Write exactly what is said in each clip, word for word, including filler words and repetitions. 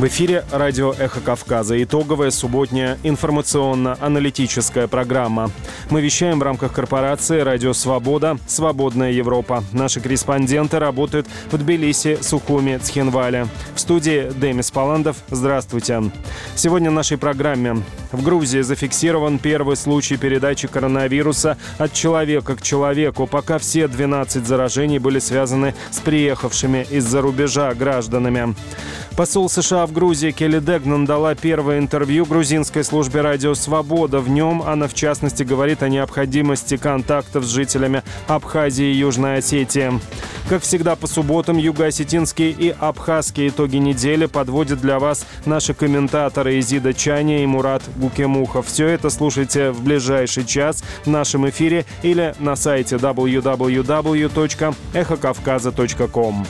В эфире радио «Эхо Кавказа». Итоговая субботняя информационно-аналитическая программа. Мы вещаем в рамках корпорации «Радио Свобода. Свободная Европа». Наши корреспонденты работают в Тбилиси, Сухуми, Цхинвале. В студии Демис Паландов. Здравствуйте. Сегодня в нашей программе. В Грузии зафиксирован первый случай передачи коронавируса от человека к человеку. Пока все двенадцать заражений были связаны с приехавшими из-за рубежа гражданами. Посол США в Грузии Келли Дегнан дала первое интервью грузинской службе «Радио Свобода». В нем она, в частности, говорит о необходимости контактов с жителями Абхазии и Южной Осетии. Как всегда, по субботам юго-осетинские и абхазские итоги недели подводят для вас наши комментаторы Изида Чаня и Мурат Гукемухов. Все это слушайте в ближайший час в нашем эфире или на сайте дабл ю дабл ю дабл ю точка эхо кавказа точка ком.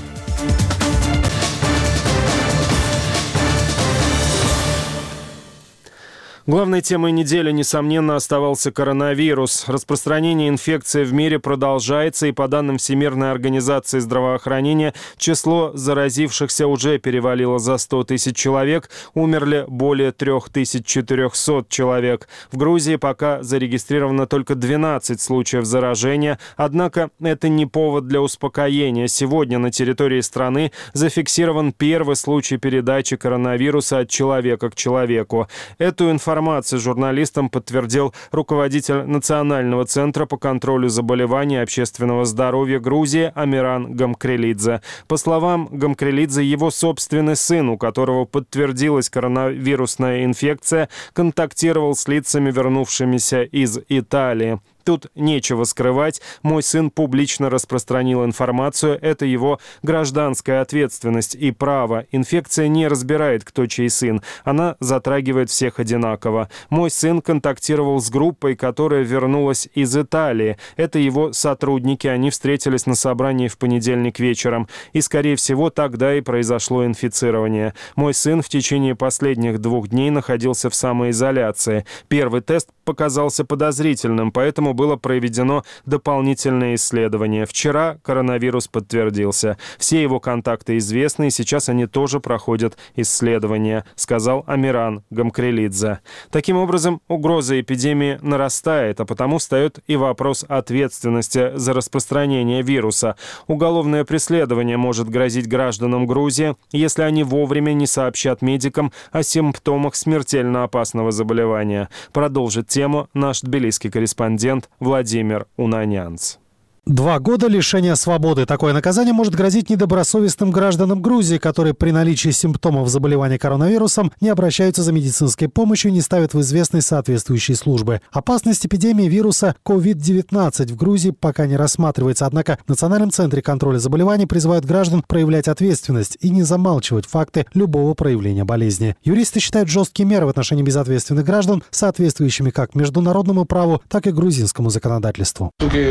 Главной темой недели, несомненно, оставался коронавирус. Распространение инфекции в мире продолжается, и по данным Всемирной организации здравоохранения, число заразившихся уже перевалило за сто тысяч человек, умерли более три тысячи четыреста человек. В Грузии пока зарегистрировано только двенадцать случаев заражения, однако это не повод для успокоения. Сегодня на территории страны зафиксирован первый случай передачи коронавируса от человека к человеку. Эту информацию Информацию журналистам подтвердил руководитель Национального центра по контролю заболеваний и общественного здоровья Грузии Амиран Гамкрелидзе. По словам Гамкрелидзе, его собственный сын, у которого подтвердилась коронавирусная инфекция, контактировал с лицами, вернувшимися из Италии. Тут нечего скрывать. Мой сын публично распространил информацию. Это его гражданская ответственность и право. Инфекция не разбирает, кто чей сын. Она затрагивает всех одинаково. Мой сын контактировал с группой, которая вернулась из Италии. Это его сотрудники. Они встретились на собрании в понедельник вечером. И, скорее всего, тогда и произошло инфицирование. Мой сын в течение последних двух дней находился в самоизоляции. Первый тест показался подозрительным, поэтому было проведено дополнительное исследование. Вчера коронавирус подтвердился. Все его контакты известны, и сейчас они тоже проходят исследования, сказал Амиран Гамкрелидзе. Таким образом, угроза эпидемии нарастает, а потому встает и вопрос ответственности за распространение вируса. Уголовное преследование может грозить гражданам Грузии, если они вовремя не сообщат медикам о симптомах смертельно опасного заболевания. Продолжит тему наш тбилисский корреспондент Владимир Унанянц. Два года лишения свободы. Такое наказание может грозить недобросовестным гражданам Грузии, которые при наличии симптомов заболевания коронавирусом не обращаются за медицинской помощью и не ставят в известность соответствующие службы. Опасность эпидемии вируса ковид девятнадцать в Грузии пока не рассматривается, однако в Национальном центре контроля заболеваний призывают граждан проявлять ответственность и не замалчивать факты любого проявления болезни. Юристы считают жесткие меры в отношении безответственных граждан соответствующими как международному праву, так и грузинскому законодательству.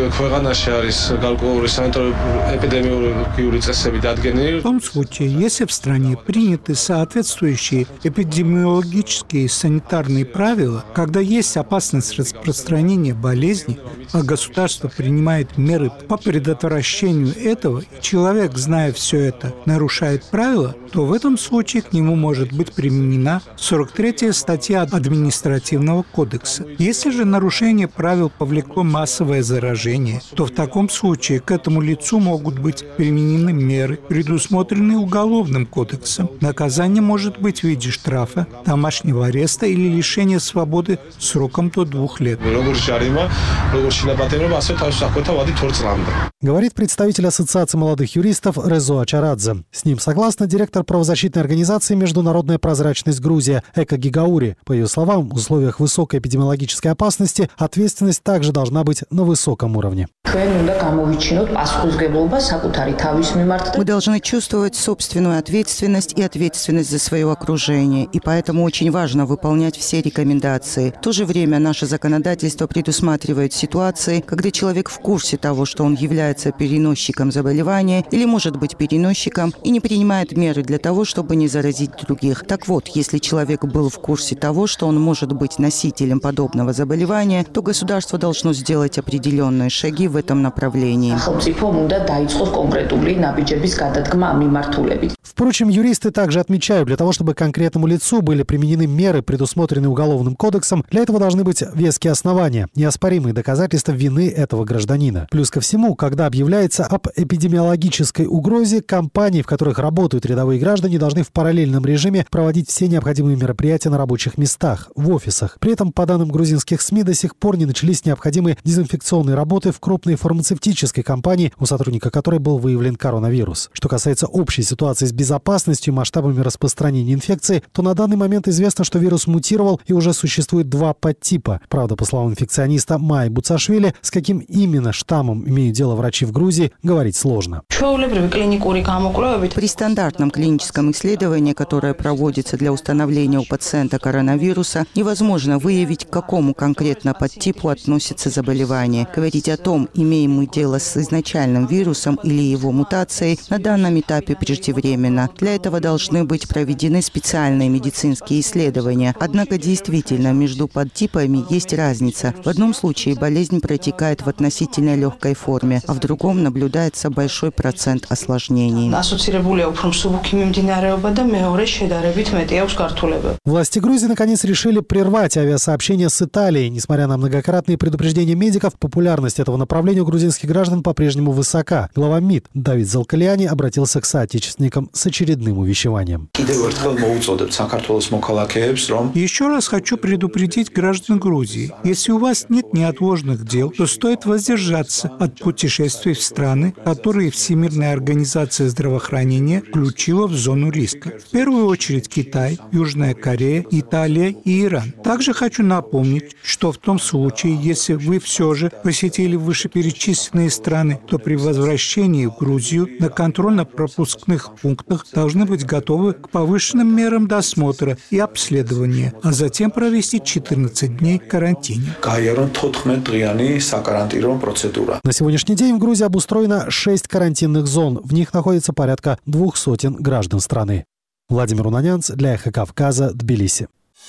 В том случае, если в стране приняты соответствующие эпидемиологические и санитарные правила, когда есть опасность распространения болезни, а государство принимает меры по предотвращению этого, и человек, зная все это, нарушает правила, то в этом случае к нему может быть применена сорок третья статья Административного кодекса. Если же нарушение правил повлекло массовое заражение, то в таком В таком случае к этому лицу могут быть применены меры, предусмотренные Уголовным кодексом. Наказание может быть в виде штрафа, домашнего ареста или лишения свободы сроком до двух лет. Говорит представитель Ассоциации молодых юристов Резо Ачарадзе. С ним согласна директор правозащитной организации «Международная прозрачность Грузия» Эка Гигаури. По ее словам, в условиях высокой эпидемиологической опасности ответственность также должна быть на высоком уровне. Мы должны чувствовать собственную ответственность и ответственность за свое окружение, и поэтому очень важно выполнять все рекомендации. В то же время наше законодательство предусматривает ситуации, когда человек в курсе того, что он является переносчиком заболевания или может быть переносчиком, и не принимает меры для того, чтобы не заразить других. Так вот, если человек был в курсе того, что он может быть носителем подобного заболевания, то государство должно сделать определенные шаги в этом направлении. Впрочем, юристы также отмечают, для того, чтобы конкретному лицу были применены меры, предусмотренные Уголовным кодексом, для этого должны быть веские основания, неоспоримые доказательства вины этого гражданина. Плюс ко всему, когда объявляется об эпидемиологической угрозе, компании, в которых работают рядовые граждане, должны в параллельном режиме проводить все необходимые мероприятия на рабочих местах, в офисах. При этом, по данным грузинских СМИ, до сих пор не начались необходимые дезинфекционные работы в крупной фармацевтической компании, у сотрудника которой был выявлен коронавирус. Что касается общей ситуации с безопасностью и масштабами распространения инфекции, то на данный момент известно, что вирус мутировал и уже существует два подтипа. Правда, по словам инфекциониста Майи Буцашвили, с каким именно штаммом имеют дело врачи в Грузии, говорить сложно. При стандартном клиническом исследовании, которое проводится для установления у пациента коронавируса, невозможно выявить, к какому конкретно подтипу относится заболевание. Говорить о том, имеем мы дело с изначальным вирусом или его мутацией, на данном этапе преждевременно. Для этого должны быть проведены специальные медицинские исследования. Однако действительно между подтипами есть разница. В одном случае болезнь протекает в относительно легкой форме, а в другом наблюдается большой процент осложнений. Власти Грузии наконец решили прервать авиасообщение с Италией. Несмотря на многократные предупреждения медиков, популярность этого направления у грузинских граждан по-прежнему высока. Глава МИД Давид Залкалиани обратился к соотечественникам с очередным увещеванием. Еще раз хочу предупредить граждан Грузии. Если у вас нет неотложных дел, то стоит воздержаться от путешествий в страны, которые Всемирная организация здравоохранения включила в зону риска. В первую очередь Китай, Южная Корея, Италия и Иран. Также хочу напомнить, что в том случае, если вы все же посетили вышеперечисленные страны, то при возвращении в Грузию на контрольно-пропускных пунктах должны быть готовы к повышенным мерам досмотра и обследования, а затем провести четырнадцать дней в карантине. На сегодняшний день в Грузии обустроено шесть карантинных зон. В них находится порядка двух сотен граждан страны. Владимир Унанянц для Эхо Кавказа, Тбилиси.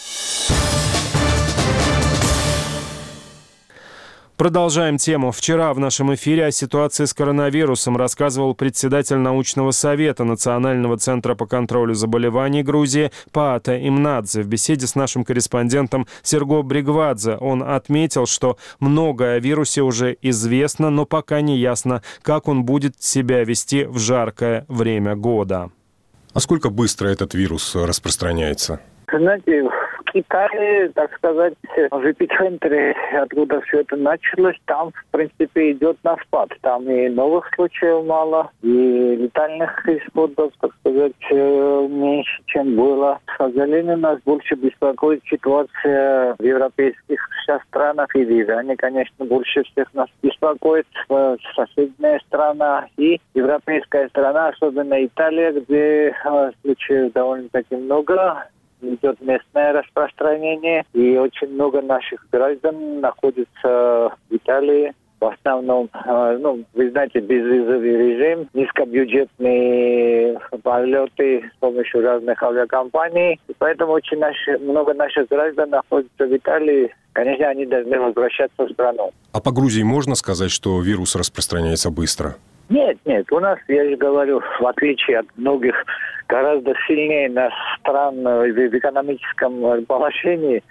Продолжаем тему. Вчера в нашем эфире о ситуации с коронавирусом рассказывал председатель научного совета Национального центра по контролю заболеваний Грузии Паата Имнадзе. В беседе с нашим корреспондентом Серго Бригвадзе он отметил, что многое о вирусе уже известно, но пока не ясно, как он будет себя вести в жаркое время года. А сколько быстро этот вирус распространяется? Знаете, в Китае, так сказать, в эпицентре, откуда все это началось, там, в принципе, идет на спад. Там и новых случаев мало, и летальных исходов, так сказать, меньше, чем было. К сожалению, нас больше беспокоит ситуация в европейских сейчас странах и в Иране, конечно, больше всех нас беспокоит соседняя страна и европейская страна, особенно Италия, где случаев довольно-таки много. Идет местное распространение, и очень много наших граждан находится в Италии. В основном, ну, вы знаете, безвизовый режим, низкобюджетные полеты с помощью разных авиакомпаний. И поэтому очень наши, много наших граждан находится в Италии. Конечно, они должны возвращаться в страну. А по Грузии можно сказать, что вирус распространяется быстро? Нет, нет. У нас, я же говорю, в отличие от многих, гораздо сильнее нас стран в экономическом положении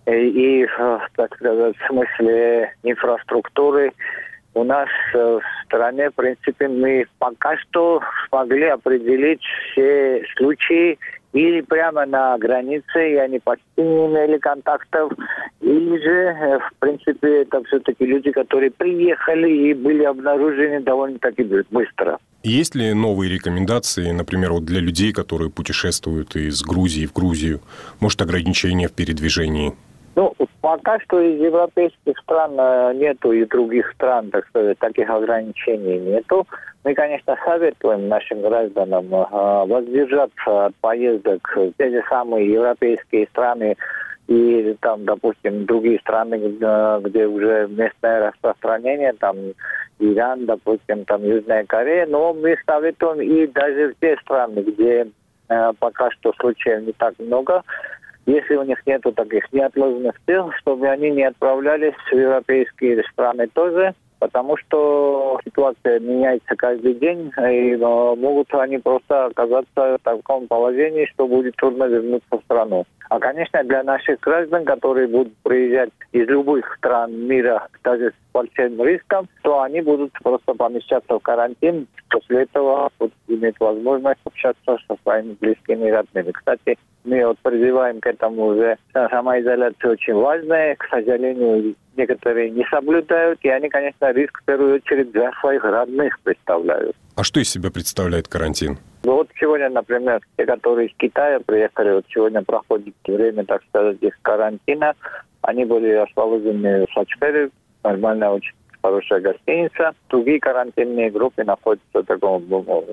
и, так сказать, в смысле инфраструктуры. У нас в стране, в принципе, мы пока что смогли определить все случаи или прямо на границе, и они почти не имели контактов, или же, в принципе, это все-таки люди, которые приехали и были обнаружены довольно-таки быстро. Есть ли новые рекомендации, например, вот для людей, которые путешествуют из Грузии в Грузию? Может, ограничения в передвижении? Ну, пока что из европейских стран нету, и других стран, так сказать, таких ограничений нету. Мы, конечно, советуем нашим гражданам воздержаться от поездок в те же самые европейские страны и, там, допустим, другие страны, где уже местное распространение, там, Иран, допустим, там, Южная Корея. Но мы советуем и даже в те страны, где пока что случаев не так много, если у них нету таких неотложных дел, чтобы они не отправлялись в европейские страны тоже. потому что ситуация меняется каждый день, и э, могут они просто оказаться в таком положении, что будет трудно вернуться в страну. А, конечно, для наших граждан, которые будут приезжать из любых стран мира, даже с большим риском, то они будут просто помещаться в карантин. После этого будут иметь возможность общаться со своими близкими и родными. Кстати, мы вот призываем к этому уже. Самоизоляция очень важная. К сожалению, некоторые не соблюдают, и они, конечно, риск в первую очередь для своих родных представляют. А что из себя представляет карантин? Вот сегодня, например, те, которые из Китая приехали, вот сегодня проходит время, так сказать, их карантина. Они были расположены в Сачпере, нормальная, очень хорошая гостиница. Другие карантинные группы находятся в таком,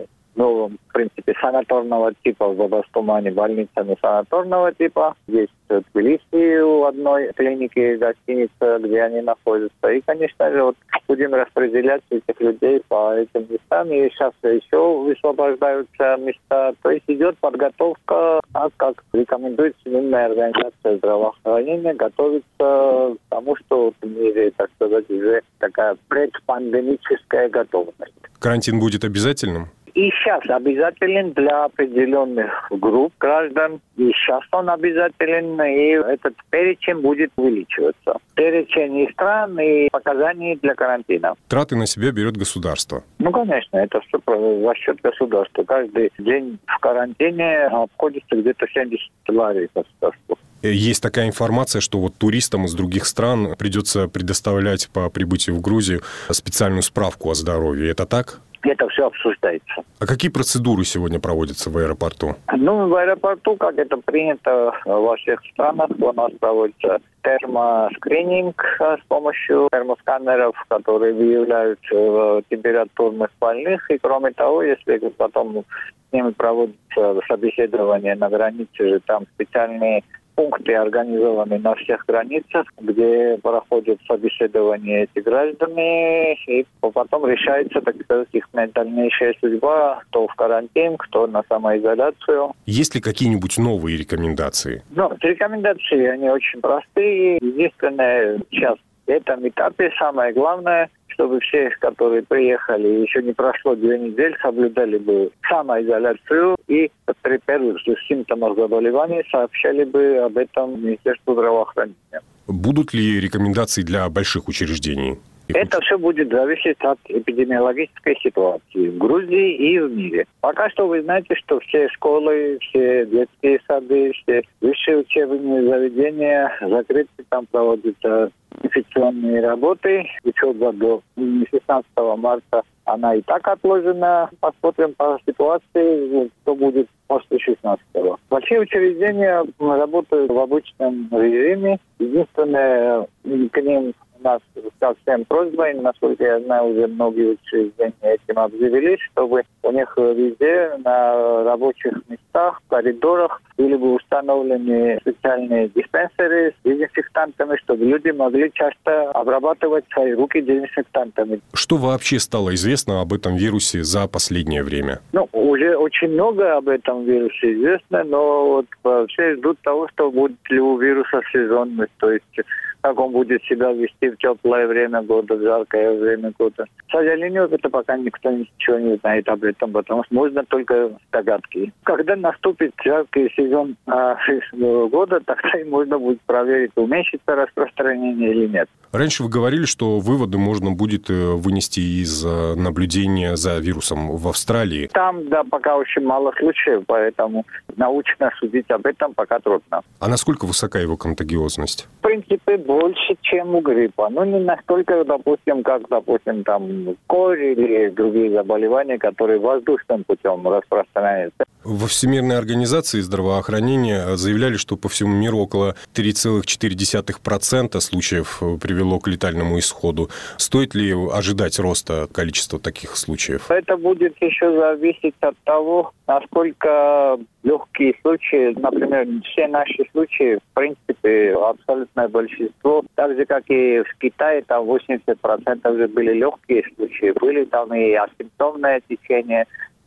ну, в принципе, санаторного типа, в Бабастумане больница, но санаторного типа. Есть в Тбилиси у одной клиники гостиница, где они находятся. И, конечно же, вот будем распределять этих людей по этим местам. И сейчас еще высвобождаются места. То есть идет подготовка, а как рекомендует Всемирная организация здравоохранения, готовится к тому, что в мире, так сказать, уже такая предпандемическая готовность. Карантин будет обязательным? И сейчас обязателен для определенных групп граждан. И сейчас он обязателен, и этот перечень будет увеличиваться. Перечень и стран, и показаний для карантина. Траты на себя берет государство? Ну, конечно, это все за счет государства. Каждый день в карантине обходится где-то семьдесят лари государству. Есть такая информация, что вот туристам из других стран придется предоставлять по прибытию в Грузию специальную справку о здоровье. Это так? Это все обсуждается. А какие процедуры сегодня проводятся в аэропорту? Ну, в аэропорту, как это принято во всех странах, у нас проводится термоскрининг с помощью термосканеров, которые выявляют температурных больных. И кроме того, если потом с ними проводится собеседование на границе, там специальные пункты организованы на всех границах, где проходят собеседование эти граждане, и потом решается, так сказать, их дальнейшая судьба, кто в карантин, кто на самоизоляцию. Есть ли какие-нибудь новые рекомендации? Ну, рекомендации, они очень простые. Единственное, сейчас в этом этапе самое главное, чтобы все, которые приехали, еще не прошло две недели, соблюдали бы самоизоляцию и при первых симптомах заболевания сообщали бы об этом Министерству здравоохранения. Будут ли рекомендации для больших учреждений? Это все будет зависеть от эпидемиологической ситуации в Грузии и в мире. Пока что вы знаете, что все школы, все детские сады, все высшие учебные заведения закрыты, там проводятся инфекционные работы. Учеба до шестнадцатого марта, она и так отложена. Посмотрим по ситуации, что будет после шестнадцатого. Большие учреждения работают в обычном режиме. Единственное, к ним у нас совсем просьба, насколько я знаю, уже многие учреждения этим обзавелись, чтобы у них везде на рабочих местах, в коридорах были бы установлены специальные диспенсеры с дезинфектантами, чтобы люди могли часто обрабатывать свои руки дезинфектантами. Что вообще стало известно об этом вирусе за последнее время? Ну, уже очень много об этом вирусе известно, но вот все ждут того, что будет ли у вируса сезонность, то есть как он будет себя вести в теплое время года, в жаркое время года. К сожалению, это пока никто ничего не знает об этом, потому что можно только догадки. Когда наступит жаркий сезон а, года, тогда и можно будет проверить, уменьшится распространение или нет. Раньше вы говорили, что выводы можно будет вынести из наблюдения за вирусом в Австралии. Там, да, пока очень мало случаев, поэтому научно судить об этом пока трудно. А насколько высока его контагиозность? В принципе, больше, чем у гриппа. Но не настолько, допустим, как, допустим, там, корь или другие заболевания, которые воздушным путем распространяются. Во Всемирной организации здравоохранения заявляли, что по всему миру около три целых четыре десятых процента случаев привело к летальному исходу. Стоит ли ожидать роста количества таких случаев? Это будет еще зависеть от того, насколько легкие случаи, например, все наши случаи, в принципе, абсолютное большинство, так же, как и в Китае, там восемьдесят процентов же были легкие случаи, были там и асимптомное течение. То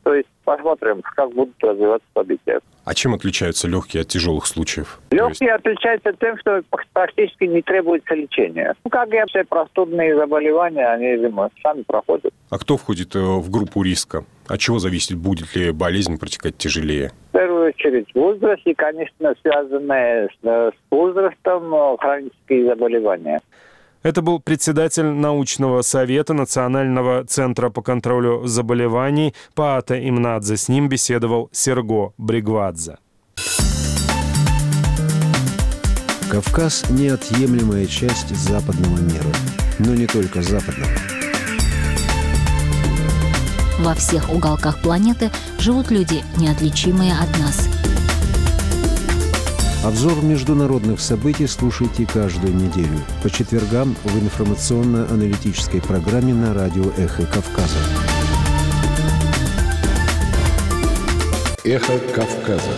То есть посмотрим, как будут развиваться события. А чем отличаются легкие от тяжелых случаев? Легкие отличаются тем, что практически не требуется лечения. Ну, как и все простудные заболевания, они, видимо, сами проходят. А кто входит в группу риска? От чего зависит, будет ли болезнь протекать тяжелее? В первую очередь возраст и, конечно, связанные с, с возрастом хронические заболевания. Это был председатель научного совета Национального центра по контролю заболеваний Паата Имнадзе. С ним беседовал Серго Бригвадзе. Кавказ – неотъемлемая часть западного мира. Но не только западного. Во всех уголках планеты живут люди, неотличимые от нас. Обзор международных событий слушайте каждую неделю по четвергам в информационно-аналитической программе на радио «Эхо Кавказа». «Эхо Кавказа».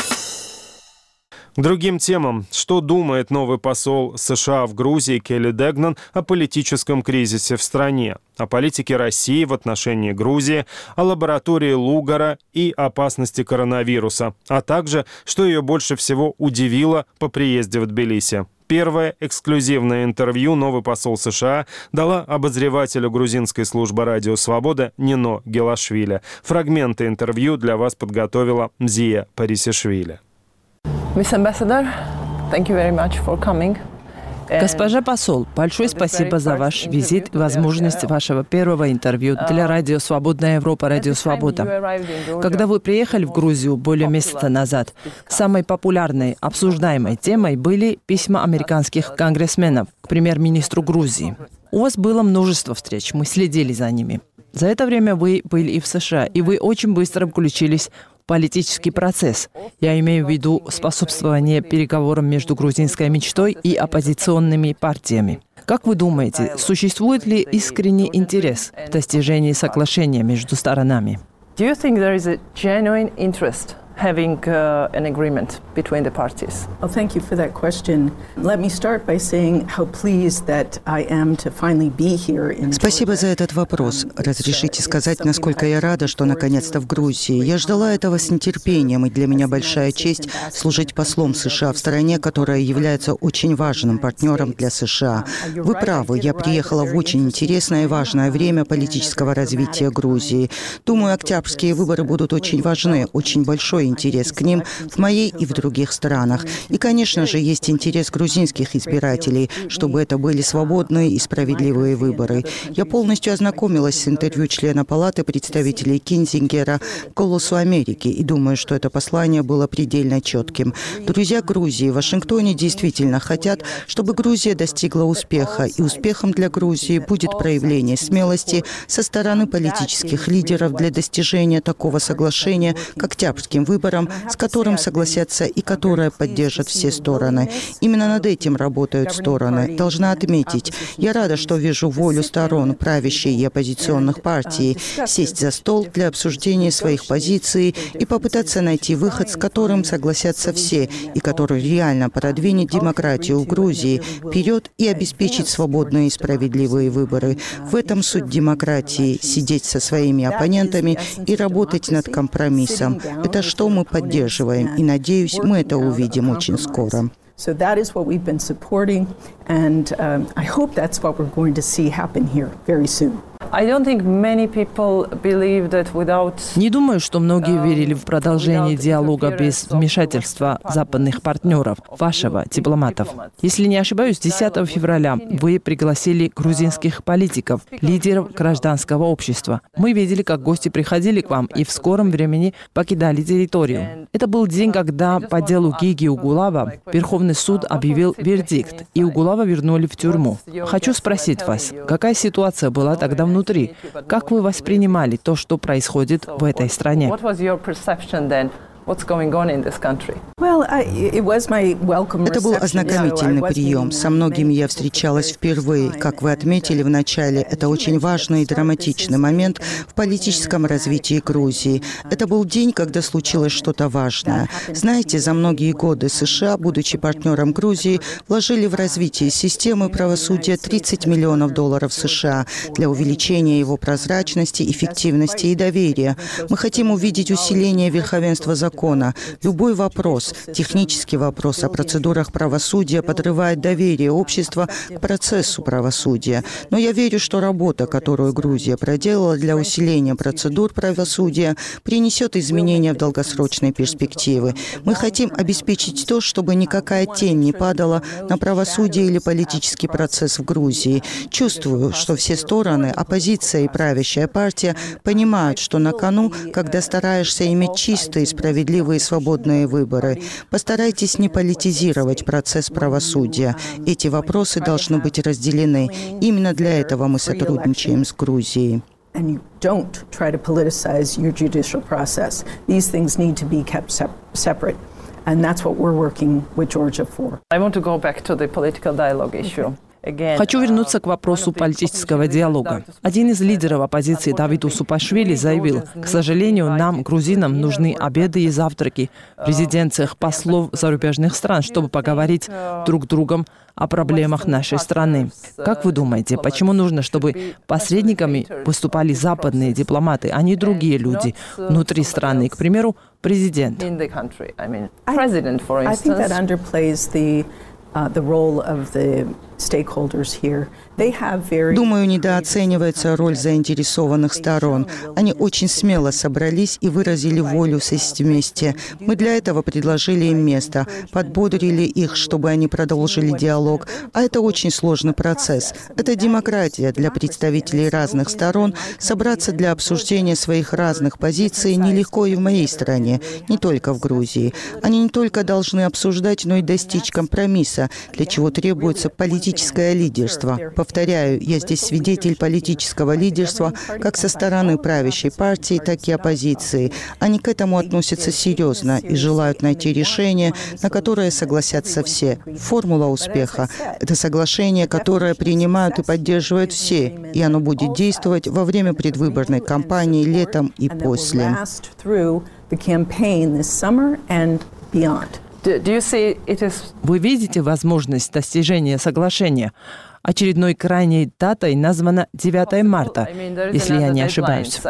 К другим темам. Что думает новый посол США в Грузии Келли Дегнан о политическом кризисе в стране, о политике России в отношении Грузии, о лаборатории Лугара и опасности коронавируса, а также, что ее больше всего удивило по приезде в Тбилиси. Первое эксклюзивное интервью новый посол США дала обозревателю грузинской службы «Радио Свобода» Нино Гелашвили. Фрагменты интервью для вас подготовила Мзия Парисишвили. Miss Ambassador, thank you very much for coming. Госпожа посол, большое спасибо за ваш визит и возможность вашего первого интервью для Радио Свободная Европа, Радио Свобода. Когда вы приехали в Грузию более месяца назад, самой популярной, обсуждаемой темой были письма американских конгрессменов к премьер-министру Грузии. У вас было множество встреч, мы следили за ними. За это время вы были и в США, и вы очень быстро включились политический процесс. Я имею в виду способствование переговорам между грузинской мечтой и оппозиционными партиями. Как вы думаете, существует ли искренний интерес в достижении соглашения между сторонами? Do you think there is a genuine interest having uh, an agreement between the parties? Well, thank you for that question. Let me start by saying how pleased that I am to finally be here in Спасибо за этот вопрос. Разрешите сказать, насколько я рада, что наконец-то в Грузии. Я ждала этого с нетерпением, и для меня большая честь служить послом США в стране, которая является очень важным партнером для США. Вы правы, я приехала в очень интересное и важное время политического развития Грузии. Думаю, октябрьские выборы будут очень важны, очень большой интерес к ним в моей и в других странах. И, конечно же, есть интерес грузинских избирателей, чтобы это были свободные и справедливые выборы. Я полностью ознакомилась с интервью члена Палаты представителей Кинзингера «Голосу Америки» и думаю, что это послание было предельно четким. Друзья Грузии в Вашингтоне действительно хотят, чтобы Грузия достигла успеха, и успехом для Грузии будет проявление смелости со стороны политических лидеров для достижения такого соглашения к октябрьским выборам, с которым согласятся и которое поддержат все стороны. Именно над этим работают стороны. Должна отметить, я рада, что вижу волю сторон, правящей и оппозиционных партий, сесть за стол для обсуждения своих позиций и попытаться найти выход, с которым согласятся все, и который реально продвинет демократию в Грузии вперед и обеспечит свободные и справедливые выборы. В этом суть демократии – сидеть со своими оппонентами и работать над компромиссом. Это что мы поддерживаем, и, надеюсь, мы это увидим очень скоро. So that is what we've been supporting, and um, I hope that's what we're going to see happen here very soon. Не думаю, что многие верили в продолжение диалога без вмешательства западных партнеров, вашего, дипломатов. Если не ошибаюсь, десятого февраля вы пригласили грузинских политиков, лидеров гражданского общества. Мы видели, как гости приходили к вам и в скором времени покидали территорию. Это был день, когда по делу Гиги Угулава Верховный суд объявил вердикт, и Угулава вернули в тюрьму. Хочу спросить вас, какая ситуация была тогда внутри? Как вы воспринимали то, что происходит в этой стране? Это был ознакомительный прием. Со многими я встречалась впервые. Как вы отметили в начале, это очень важный и драматичный момент в политическом развитии Грузии. Это был день, когда случилось что-то важное. Знаете, за многие годы США, будучи партнером Грузии, вложили в развитие системы правосудия тридцать миллионов долларов США для увеличения его прозрачности, эффективности и доверия. Мы хотим увидеть усиление верховенства закона. Любой вопрос, технический вопрос о процедурах правосудия подрывает доверие общества к процессу правосудия. Но я верю, что работа, которую Грузия проделала для усиления процедур правосудия, принесет изменения в долгосрочной перспективе. Мы хотим обеспечить то, чтобы никакая тень не падала на правосудие или политический процесс в Грузии. Чувствую, что все стороны, оппозиция и правящая партия, понимают, что на кону, когда стараешься иметь чистые, справедливые и свободные выборы. Постарайтесь не политизировать процесс правосудия. Эти вопросы должны быть разделены. Именно для этого мы сотрудничаем с Грузией. And you don't try to politicize your judicial process. These things need to be kept sep- separate. And that's what we're working with Georgia for. I want to go back to the political dialogue issue. Хочу вернуться к вопросу политического диалога. Один из лидеров оппозиции Давид Усупашвили заявил: «К сожалению, нам, грузинам, нужны обеды и завтраки в резиденциях послов зарубежных стран, чтобы поговорить друг с другом о проблемах нашей страны». Как вы думаете, почему нужно, чтобы посредниками выступали западные дипломаты, а не другие люди внутри страны, к примеру, президент? Думаю, недооценивается роль заинтересованных сторон. Они очень смело собрались и выразили волю сесть вместе. Мы для этого предложили им место, подбодрили их, чтобы они продолжили диалог. А это очень сложный процесс. Это демократия для представителей разных сторон. Собраться для обсуждения своих разных позиций нелегко и в моей стране, не только в Грузии. Они не только должны обсуждать, но и достичь компромисса, для чего требуется политическое лидерство. Повторяю, я здесь свидетель политического лидерства как со стороны правящей партии, так и оппозиции. Они к этому относятся серьезно и желают найти решение, на которое согласятся все. Формула успеха – это соглашение, которое принимают и поддерживают все, и оно будет действовать во время предвыборной кампании летом и после. Вы видите возможность достижения соглашения? Очередной крайней датой названа девятое марта, если я не ошибаюсь.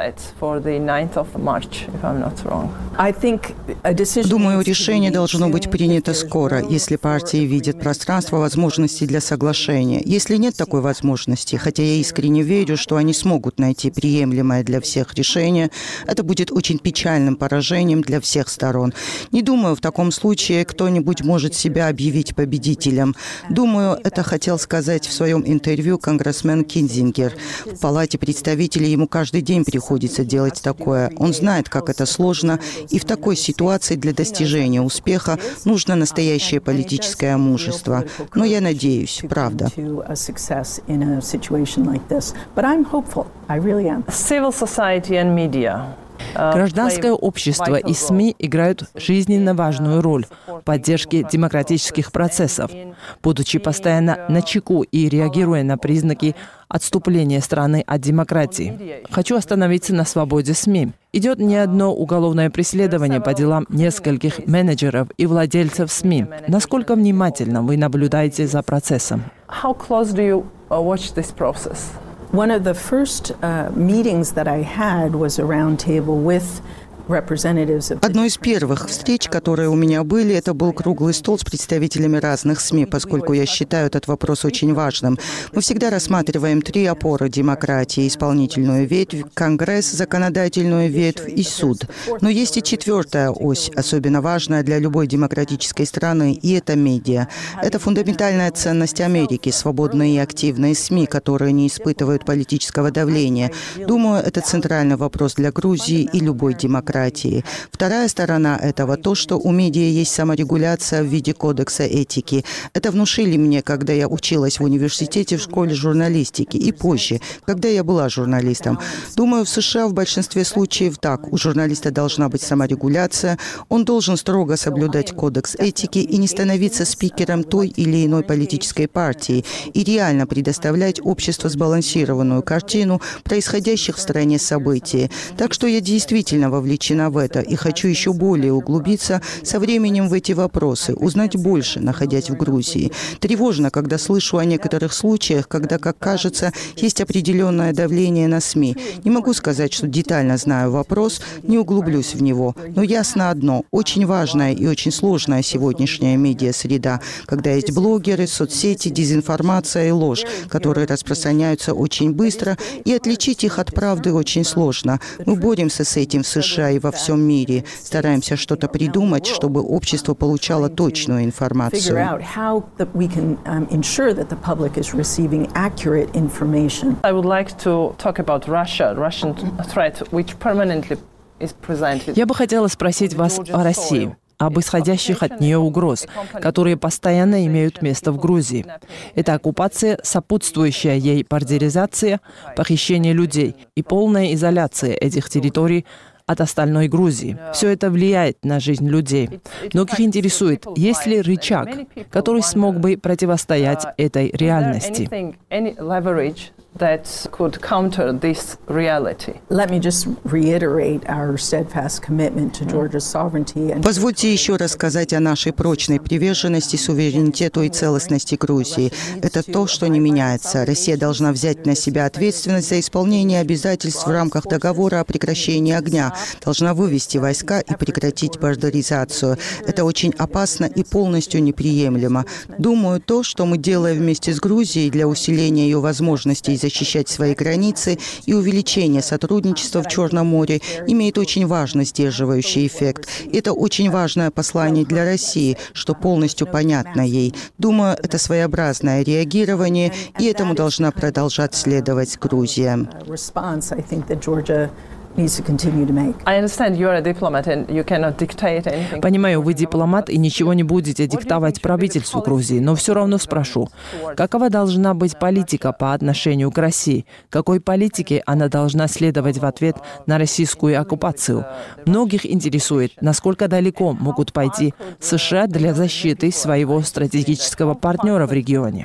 Думаю, решение должно быть принято скоро, если партии видят пространство возможностей для соглашения. Если нет такой возможности, хотя я искренне верю, что они смогут найти приемлемое для всех решение, это будет очень печальным поражением для всех сторон. Не думаю, в таком случае кто-нибудь может себя объявить победителем. Думаю, это хотел сказать в своем интервью конгрессмен Кинзингер. В Палате представителей ему каждый день приходится делать такое. Он знает, как это сложно, и в такой ситуации для достижения успеха нужно настоящее политическое мужество. Но я надеюсь, правда. Civil society and media. Гражданское общество и СМИ играют жизненно важную роль в поддержке демократических процессов, будучи постоянно начеку и реагируя на признаки отступления страны от демократии. Хочу остановиться на свободе СМИ. Идет не одно уголовное преследование по делам нескольких менеджеров и владельцев СМИ. Насколько внимательно вы наблюдаете за процессом? One of the first uh, meetings that I had was a round table with Одной из первых встреч, которые у меня были, это был круглый стол с представителями разных СМИ, поскольку я считаю этот вопрос очень важным. Мы всегда рассматриваем три опоры демократии: исполнительную ветвь, Конгресс, законодательную ветвь и суд. Но есть и четвертая ось, особенно важная для любой демократической страны, и это медиа. Это фундаментальная ценность Америки, свободные и активные СМИ, которые не испытывают политического давления. Думаю, это центральный вопрос для Грузии и любой демократии. демократии. Вторая сторона этого – то, что у медиа есть саморегуляция в виде кодекса этики. Это внушили мне, когда я училась в университете в школе журналистики и позже, когда я была журналистом. Думаю, в США в большинстве случаев так. У журналиста должна быть саморегуляция, он должен строго соблюдать кодекс этики и не становиться спикером той или иной политической партии и реально предоставлять обществу сбалансированную картину происходящих в стране событий. Так что я действительно вовлечена в это и хочу еще более углубиться со временем в эти вопросы, узнать больше, находясь в Грузии. Тревожно, когда слышу о некоторых случаях, когда, как кажется, есть определенное давление на СМИ. Не могу сказать, что детально знаю вопрос, не углублюсь в него. Но ясно одно – очень важная и очень сложная сегодняшняя медиа-среда, когда есть блогеры, соцсети, дезинформация и ложь, которые распространяются очень быстро, и отличить их от правды очень сложно. Мы боремся с этим в США и во всем мире, стараемся что-то придумать, чтобы общество получало точную информацию. I would like to talk about Russia, Russian threat, which permanently is presented. Я бы хотела спросить вас о России, об исходящих от нее угроз, которые постоянно имеют место в Грузии. Это оккупация, сопутствующая ей бандеризация, похищение людей и полная изоляция этих территорий от остальной Грузии. Все это влияет на жизнь людей. Многих интересует, есть ли рычаг, который смог бы противостоять этой реальности. That could counter this reality. Let me just reiterate our steadfast commitment to Georgia's sovereignty. Позвольте еще раз сказать о нашей прочной приверженности суверенитету и целостности Грузии. Это то, что не меняется. Россия должна взять на себя ответственность за исполнение обязательств в рамках договора о прекращении огня, должна вывести войска и прекратить бандеризацию. Это очень опасно и полностью неприемлемо. Думаю, то, что мы делаем вместе с Грузией для усиления ее возможностей защищать свои границы и увеличение сотрудничества в Черном море, имеет очень важный сдерживающий эффект. Это очень важное послание для России, что полностью понятно ей. Думаю, это своеобразное реагирование, и этому должна продолжать следовать Грузия. Понимаю, вы дипломат и ничего не будете диктовать правительству Грузии, но все равно спрошу, какова должна быть политика по отношению к России? Какой политике она должна следовать в ответ на российскую оккупацию? Многих интересует, насколько далеко могут пойти США для защиты своего стратегического партнера в регионе.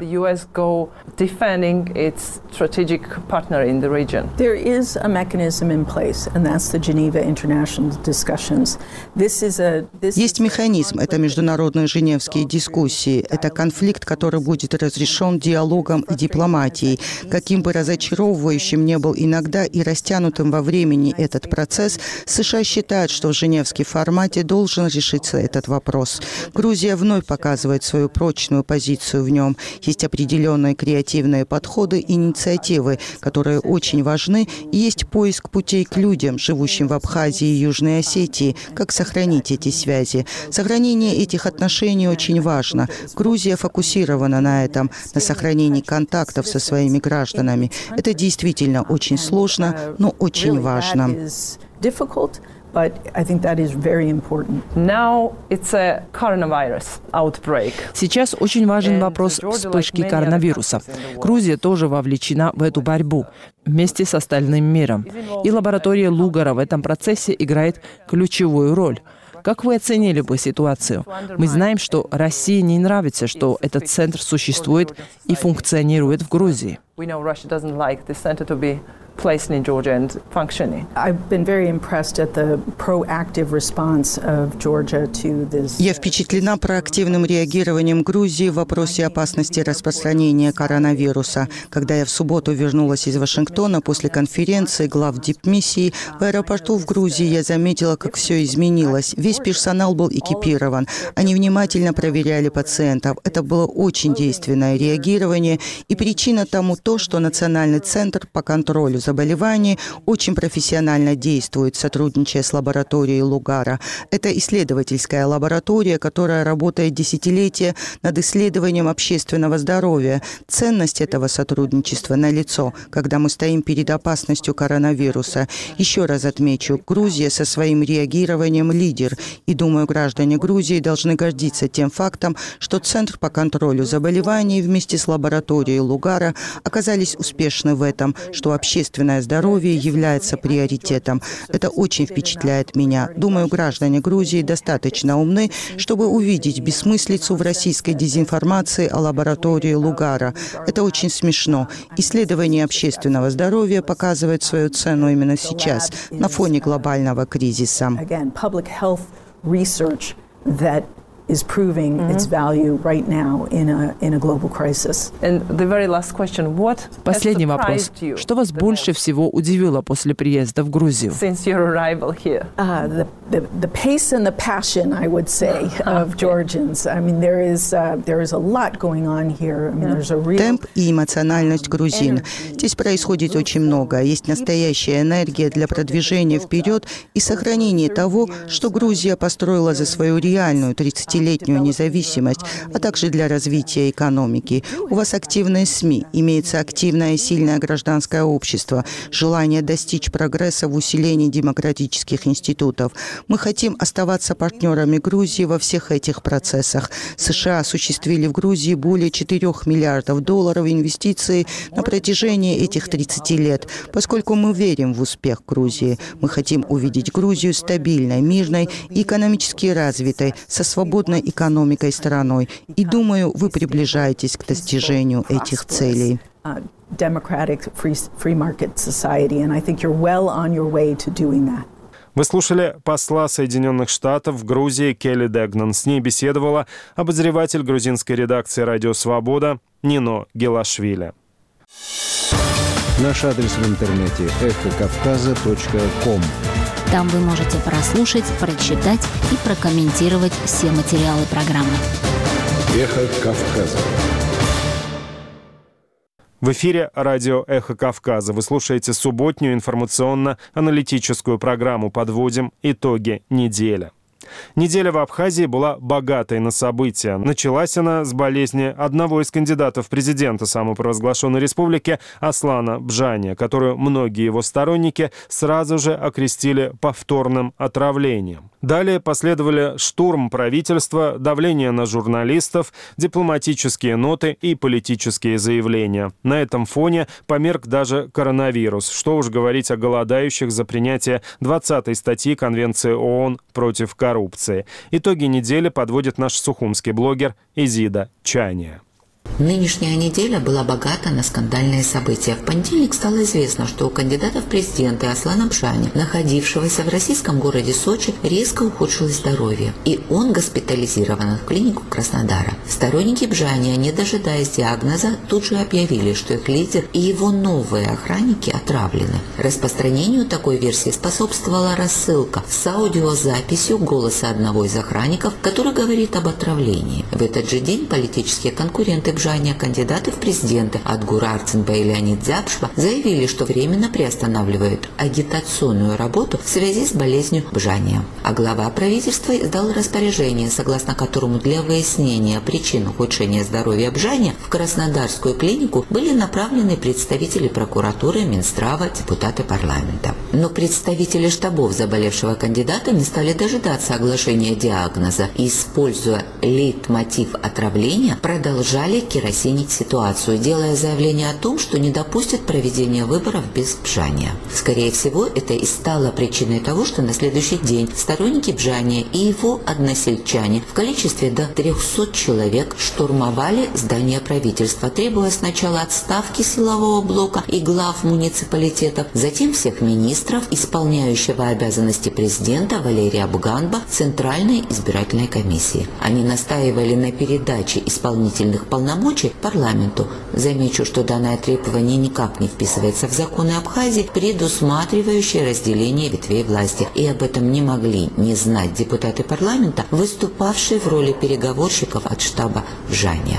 Есть механизм, это международные женевские дискуссии. Это конфликт, который будет разрешен диалогом и дипломатией. Каким бы разочаровывающим ни был иногда и растянутым во времени этот процесс, США считают, что в женевском формате должен решиться этот вопрос. Грузия вновь показывает свою прочную позицию в нем. Есть определенные креативные подходы и инициативы, которые очень важны, и есть поиск путей к людям, живущим в Абхазии и Южной Осетии, как сохранить эти связи. Сохранение этих отношений очень важно. Грузия фокусирована на этом, на сохранении контактов со своими гражданами. Это действительно очень сложно, но очень важно. But I think that is very important. Now it's a coronavirus outbreak. Сейчас очень важен вопрос вспышки коронавируса. Грузия тоже вовлечена в эту борьбу вместе с остальным миром. И лаборатория Лугара в этом процессе играет ключевую роль. Как вы оценили бы ситуацию? Мы знаем, что России не нравится, что этот центр существует и функционирует в Грузии. Placed in Georgia and functioning. I've been very impressed at the proactive response of Georgia to this. Я впечатлена проактивным реагированием Грузии в вопросе опасности распространения коронавируса. Когда я в субботу вернулась из Вашингтона после конференции глав дипмиссии, в аэропорту в Грузии я заметила, как все изменилось. Весь персонал был экипирован. Они внимательно проверяли пациентов. Это было очень действенное реагирование. И причина тому то, что Национальный центр по контролю за заболеваний, очень профессионально действует, сотрудничая с лабораторией Лугара. Это исследовательская лаборатория, которая работает десятилетия над исследованием общественного здоровья. Ценность этого сотрудничества налицо, когда мы стоим перед опасностью коронавируса. Еще раз отмечу, Грузия со своим реагированием лидер. И, думаю, граждане Грузии должны гордиться тем фактом, что Центр по контролю заболеваний вместе с лабораторией Лугара оказались успешны в этом, что общественное здоровье является приоритетом. Это очень впечатляет меня. Думаю, граждане Грузии достаточно умны, чтобы увидеть бессмыслицу в российской дезинформации о лаборатории Лугара. Это очень смешно. Исследование общественного здоровья показывает свою цену именно сейчас, на фоне глобального кризиса. is proving mm-hmm. its value right now in a in a global crisis. And the very last question: what? Последний вопрос. Что вас больше всего удивило после приезда в Грузию? Since your arrival here, uh, the, the the pace and the passion, I would say, of Georgians. I mean, there is uh, there is a lot going on here. I mean, there's a real темп и эмоциональность грузин. Здесь происходит очень много. Есть настоящая энергия для продвижения вперед и сохранения того, что Грузия построила за свою реальную тридцатилетнюю независимость, а также для развития экономики. У вас активные СМИ, имеется активное и сильное гражданское общество, желание достичь прогресса в усилении демократических институтов. Мы хотим оставаться партнерами Грузии во всех этих процессах. США осуществили в Грузии более четырёх миллиардов долларов инвестиций на протяжении этих тридцати лет. Поскольку мы верим в успех Грузии, мы хотим увидеть Грузию стабильной, мирной и экономически развитой, со свободной экономикой страной. И думаю, вы приближаетесь к достижению этих целей. Вы слушали посла Соединенных Штатов в Грузии Келли Дегнан. С ней беседовала обозреватель грузинской редакции «Радио Свобода» Нино Гелашвили. Наш адрес в интернете эхо кавказа точка ком. Там вы можете прослушать, прочитать и прокомментировать все материалы программы. Эхо Кавказа. В эфире радио «Эхо Кавказа». Вы слушаете субботнюю информационно-аналитическую программу «Подводим итоги недели». Неделя в Абхазии была богатой на события. Началась она с болезни одного из кандидатов в президенты самопровозглашенной республики Аслана Бжания, которую многие его сторонники сразу же окрестили повторным отравлением. Далее последовали штурм правительства, давление на журналистов, дипломатические ноты и политические заявления. На этом фоне померк даже коронавирус. Что уж говорить о голодающих за принятие двадцатой статьи Конвенции ООН против коррупции. Итоги недели подводит наш сухумский блогер Изида Чания. Нынешняя неделя была богата на скандальные события. В понедельник стало известно, что у кандидата в президенты Аслана Бжани, находившегося в российском городе Сочи, резко ухудшилось здоровье, и он госпитализирован в клинику Краснодара. Сторонники Бжани, не дожидаясь диагноза, тут же объявили, что их лидер и его новые охранники отравлены. Распространению такой версии способствовала рассылка с аудиозаписью голоса одного из охранников, который говорит об отравлении. В этот же день политические конкуренты Бжания, кандидаты в президенты Адгур Арцинба и Леонид Зябшва, заявили, что временно приостанавливают агитационную работу в связи с болезнью Бжания. А глава правительства издал распоряжение, согласно которому для выяснения причин ухудшения здоровья Бжания в Краснодарскую клинику были направлены представители прокуратуры, Минздрава, депутаты парламента. Но представители штабов заболевшего кандидата не стали дожидаться оглашения диагноза и, используя лейтмотив отравления, продолжали керосинить ситуацию, делая заявление о том, что не допустят проведения выборов без Бжания. Скорее всего, это и стало причиной того, что на следующий день сторонники Бжания и его односельчане в количестве до трехсот человек штурмовали здание правительства, требуя сначала отставки силового блока и глав муниципалитетов, затем всех министров, исполняющего обязанности президента Валерия Буганба, Центральной избирательной комиссии. Они настаивали на передаче исполнительных полномочий парламенту. Замечу, что данное требование никак не вписывается в законы Абхазии, предусматривающие разделение ветвей власти. И об этом не могли не знать депутаты парламента, выступавшие в роли переговорщиков от штаба Бжания.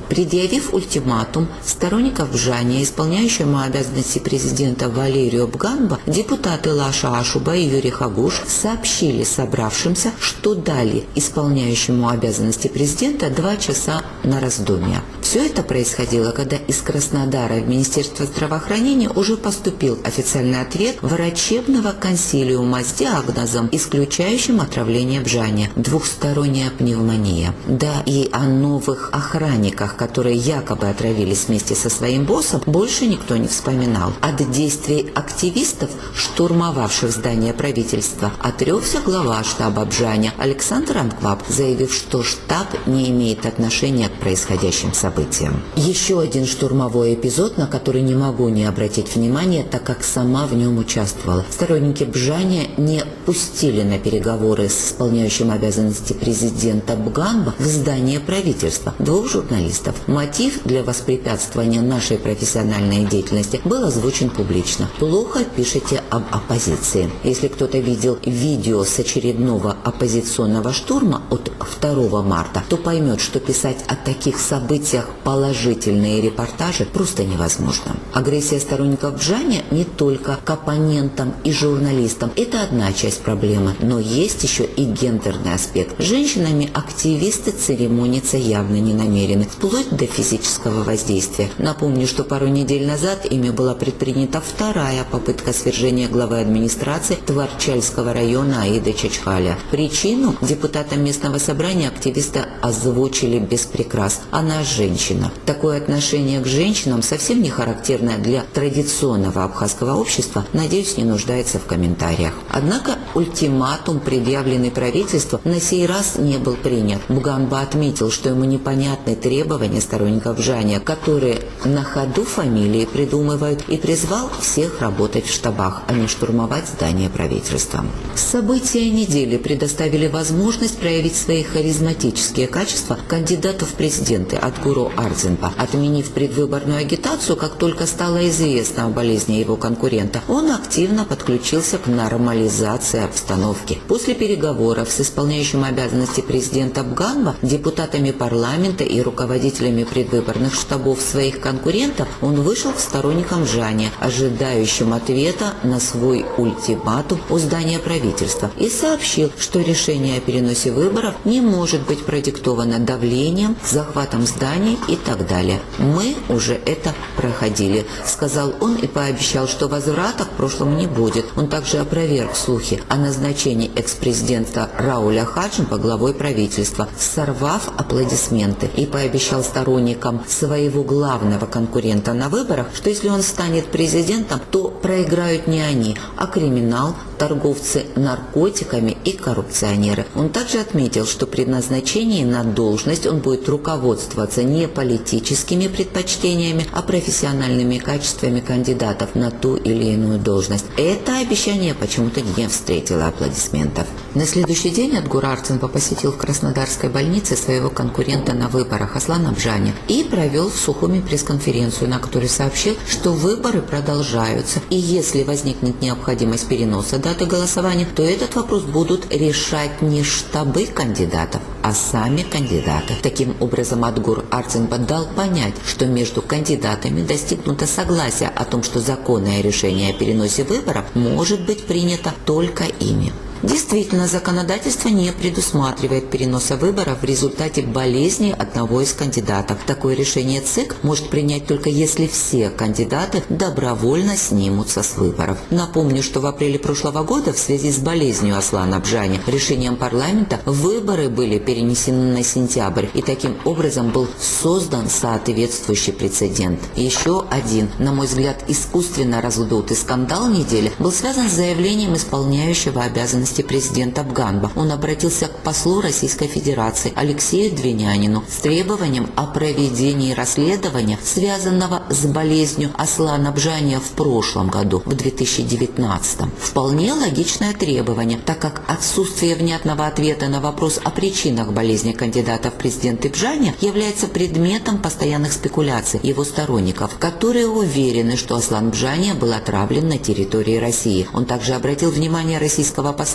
Предъявив ультиматум сторонников Бжания, исполняющему обязанности президента Валерию Бганба, депутаты Лаша Ашуба и Юрий Хагуш сообщили собравшимся, что дали исполняющему обязанности президента два часа на раздумья. Все это происходило, когда из Краснодара в Министерство здравоохранения уже поступил официальный ответ врачебного консилиума с диагнозом, исключающим отравление Бжания – двухсторонняя пневмония. Да и о новых охранниках, которые якобы отравились вместе со своим боссом, больше никто не вспоминал. От действий активистов, штурмовавших здание правительства, отрекся глава штаба Бжания Александр Анкваб, заявив, что штаб не имеет отношения к происходящим событиям. Еще один штурмовой эпизод, на который не могу не обратить внимание, так как сама в нем участвовала. Сторонники Бжания не пустили на переговоры с исполняющим обязанности президента Бганба в здание правительства двух журналистов. Мотив для воспрепятствования нашей профессиональной деятельности был озвучен публично. Плохо пишете об оппозиции. Если кто-то видел видео с очередного оппозиционного штурма от второго марта, то поймет, что писать о таких событиях положительные репортажи просто невозможно. Агрессия сторонников Бжания не только к оппонентам и журналистам. Это одна часть проблемы, но есть еще и гендерный аспект. Женщинами активисты церемониться явно не намерены, вплоть до физического воздействия. Напомню, что пару недель назад ими была предпринята вторая попытка свержения главы администрации Творчальского района Аиды Чачхаля. Причину депутатам местного собрания активисты озвучили без прикрас. Она женщина. Такое отношение к женщинам совсем не характерное для традиционного абхазского общества, надеюсь, не нуждается в комментариях. Однако ультиматум, предъявленный правительству, на сей раз не был принят. Бганба отметил, что ему непонятны требования сторонников Бжания, которые на ходу фамилии придумывают, и призвал всех работать в штабах, а не штурмовать здание правительства. События недели предоставили возможность проявить свои харизматические качества кандидату в президенты Адгуру Ардзинпа. Отменив предвыборную агитацию, как только стало известно о болезни его конкурента, он активно подключился к нормализации обстановки. После переговоров с исполняющим обязанности президента Бганба, депутатами парламента и руководителями предвыборных штабов своих конкурентов, он вышел к сторонникам Бжания, ожидающим ответа на свой ультиматум у здания правительства, и сообщил, что решение о переносе выборов не может быть продиктовано давлением, захватом зданий и так далее. «Мы уже это проходили», — сказал он и пообещал, что возврата к прошлому не будет. Он также опроверг слухи о назначении экс-президента Рауля Хаджимпа главой правительства, сорвав аплодисменты, и пообещал сторонникам своего главного конкурента на выборах, что если он станет президентом, то проиграют не они, а криминал, торговцы наркотиками и коррупционеры. Он также отметил, что при назначении на должность он будет руководствоваться не политическими предпочтениями, а профессиональными качествами кандидатов на ту или иную должность. Это обещание почему-то не встретило аплодисментов. На следующий день Адгур Ардзинпа посетил в Краснодарской больнице своего конкурента на выборах Аслана Бжания и провел в Сухуми пресс-конференцию, на которой сообщил, что выборы продолжаются, и если возникнет необходимость переноса даты голосования, то этот вопрос будут решать не штабы кандидатов, а сами кандидаты. Таким образом, Адгур Ардзинпа дал понять, что между кандидатами достигнуто согласие о том, что законное решение о переносе выборов может быть принято только ими. Действительно, законодательство не предусматривает переноса выборов в результате болезни одного из кандидатов. Такое решение ЦИК может принять только если все кандидаты добровольно снимутся с выборов. Напомню, что в апреле прошлого года в связи с болезнью Аслана Бжания решением парламента выборы были перенесены на сентябрь, и таким образом был создан соответствующий прецедент. Еще один, на мой взгляд, искусственно раздутый скандал недели был связан с заявлением исполняющего обязанности президента Бганба. Он обратился к послу Российской Федерации Алексею Двинянину с требованием о проведении расследования, связанного с болезнью Аслана Бжания в прошлом году, в две тысячи девятнадцатом. Вполне логичное требование, так как отсутствие внятного ответа на вопрос о причинах болезни кандидата в президенты Бжания является предметом постоянных спекуляций его сторонников, которые уверены, что Аслан Бжания был отравлен на территории России. Он также обратил внимание российского посла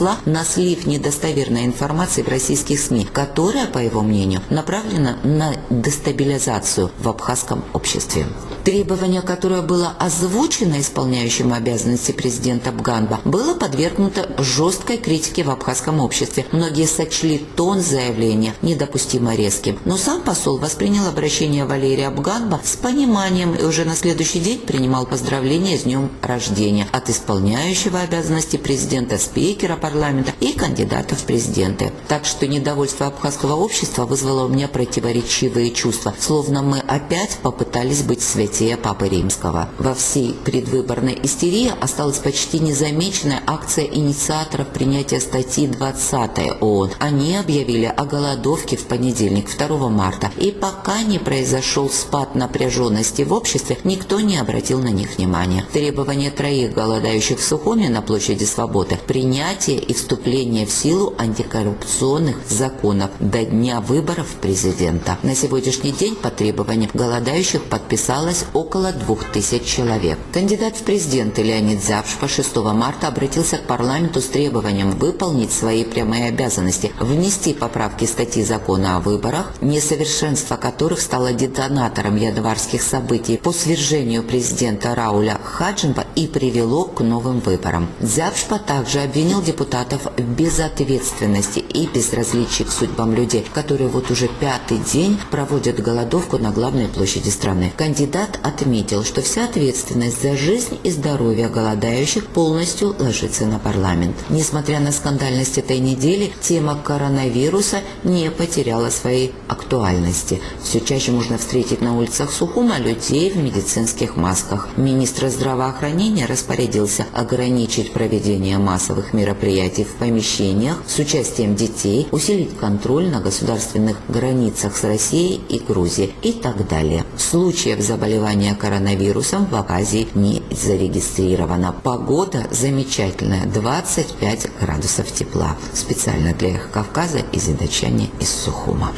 посла на слив недостоверной информации в российских СМИ, которая, по его мнению, направлена на дестабилизацию в абхазском обществе. Требование, которое было озвучено исполняющим обязанности президента Бганба, было подвергнуто жесткой критике в абхазском обществе. Многие сочли тон заявления недопустимо резким. Но сам посол воспринял обращение Валерия Бганба с пониманием и уже на следующий день принимал поздравления с днем рождения от исполняющего обязанности президента, спикера парламента и кандидата в президенты. Так что недовольство абхазского общества вызвало у меня противоречивые чувства, словно мы опять попытались быть святее Папы Римского. Во всей предвыборной истерии осталась почти незамеченная акция инициаторов принятия статьи двадцатой ООН. Они объявили о голодовке в понедельник, второго марта. И пока не произошел спад напряженности в обществе, никто не обратил на них внимания. Требование троих голодающих в Сухуми на площади Свободы – принятие и вступление в силу антикоррупционных законов до дня выборов президента. На сегодняшний день по требованиям голодающих подписалось около двух тысяч человек. Кандидат в президенты Леонид Зябшпа шестого марта обратился к парламенту с требованием выполнить свои прямые обязанности, внести поправки статьи закона о выборах, несовершенство которых стало детонатором январских событий по свержению президента Рауля Хаджимба и привело к новым выборам. Зябшпа также обвинил депутатов в безответственности и безразличии к судьбам людей, которые вот уже пятый день проводят голодовку на главной площади страны. Кандидат отметил, что вся ответственность за жизнь и здоровье голодающих полностью ложится на парламент. Несмотря на скандальность этой недели, тема коронавируса не потеряла своей актуальности. Все чаще можно встретить на улицах Сухума людей в медицинских масках. Министр здравоохранения распорядился ограничить проведение массовых мероприятий в помещениях с участием детей, усилить контроль на государственных границах с Россией и Грузией и так далее. Случаев заболевания коронавирусом в Абхазии не зарегистрировано. Погода замечательная, двадцать пять градусов тепла. Специально для Эхо Кавказа из Идачани из Сухума.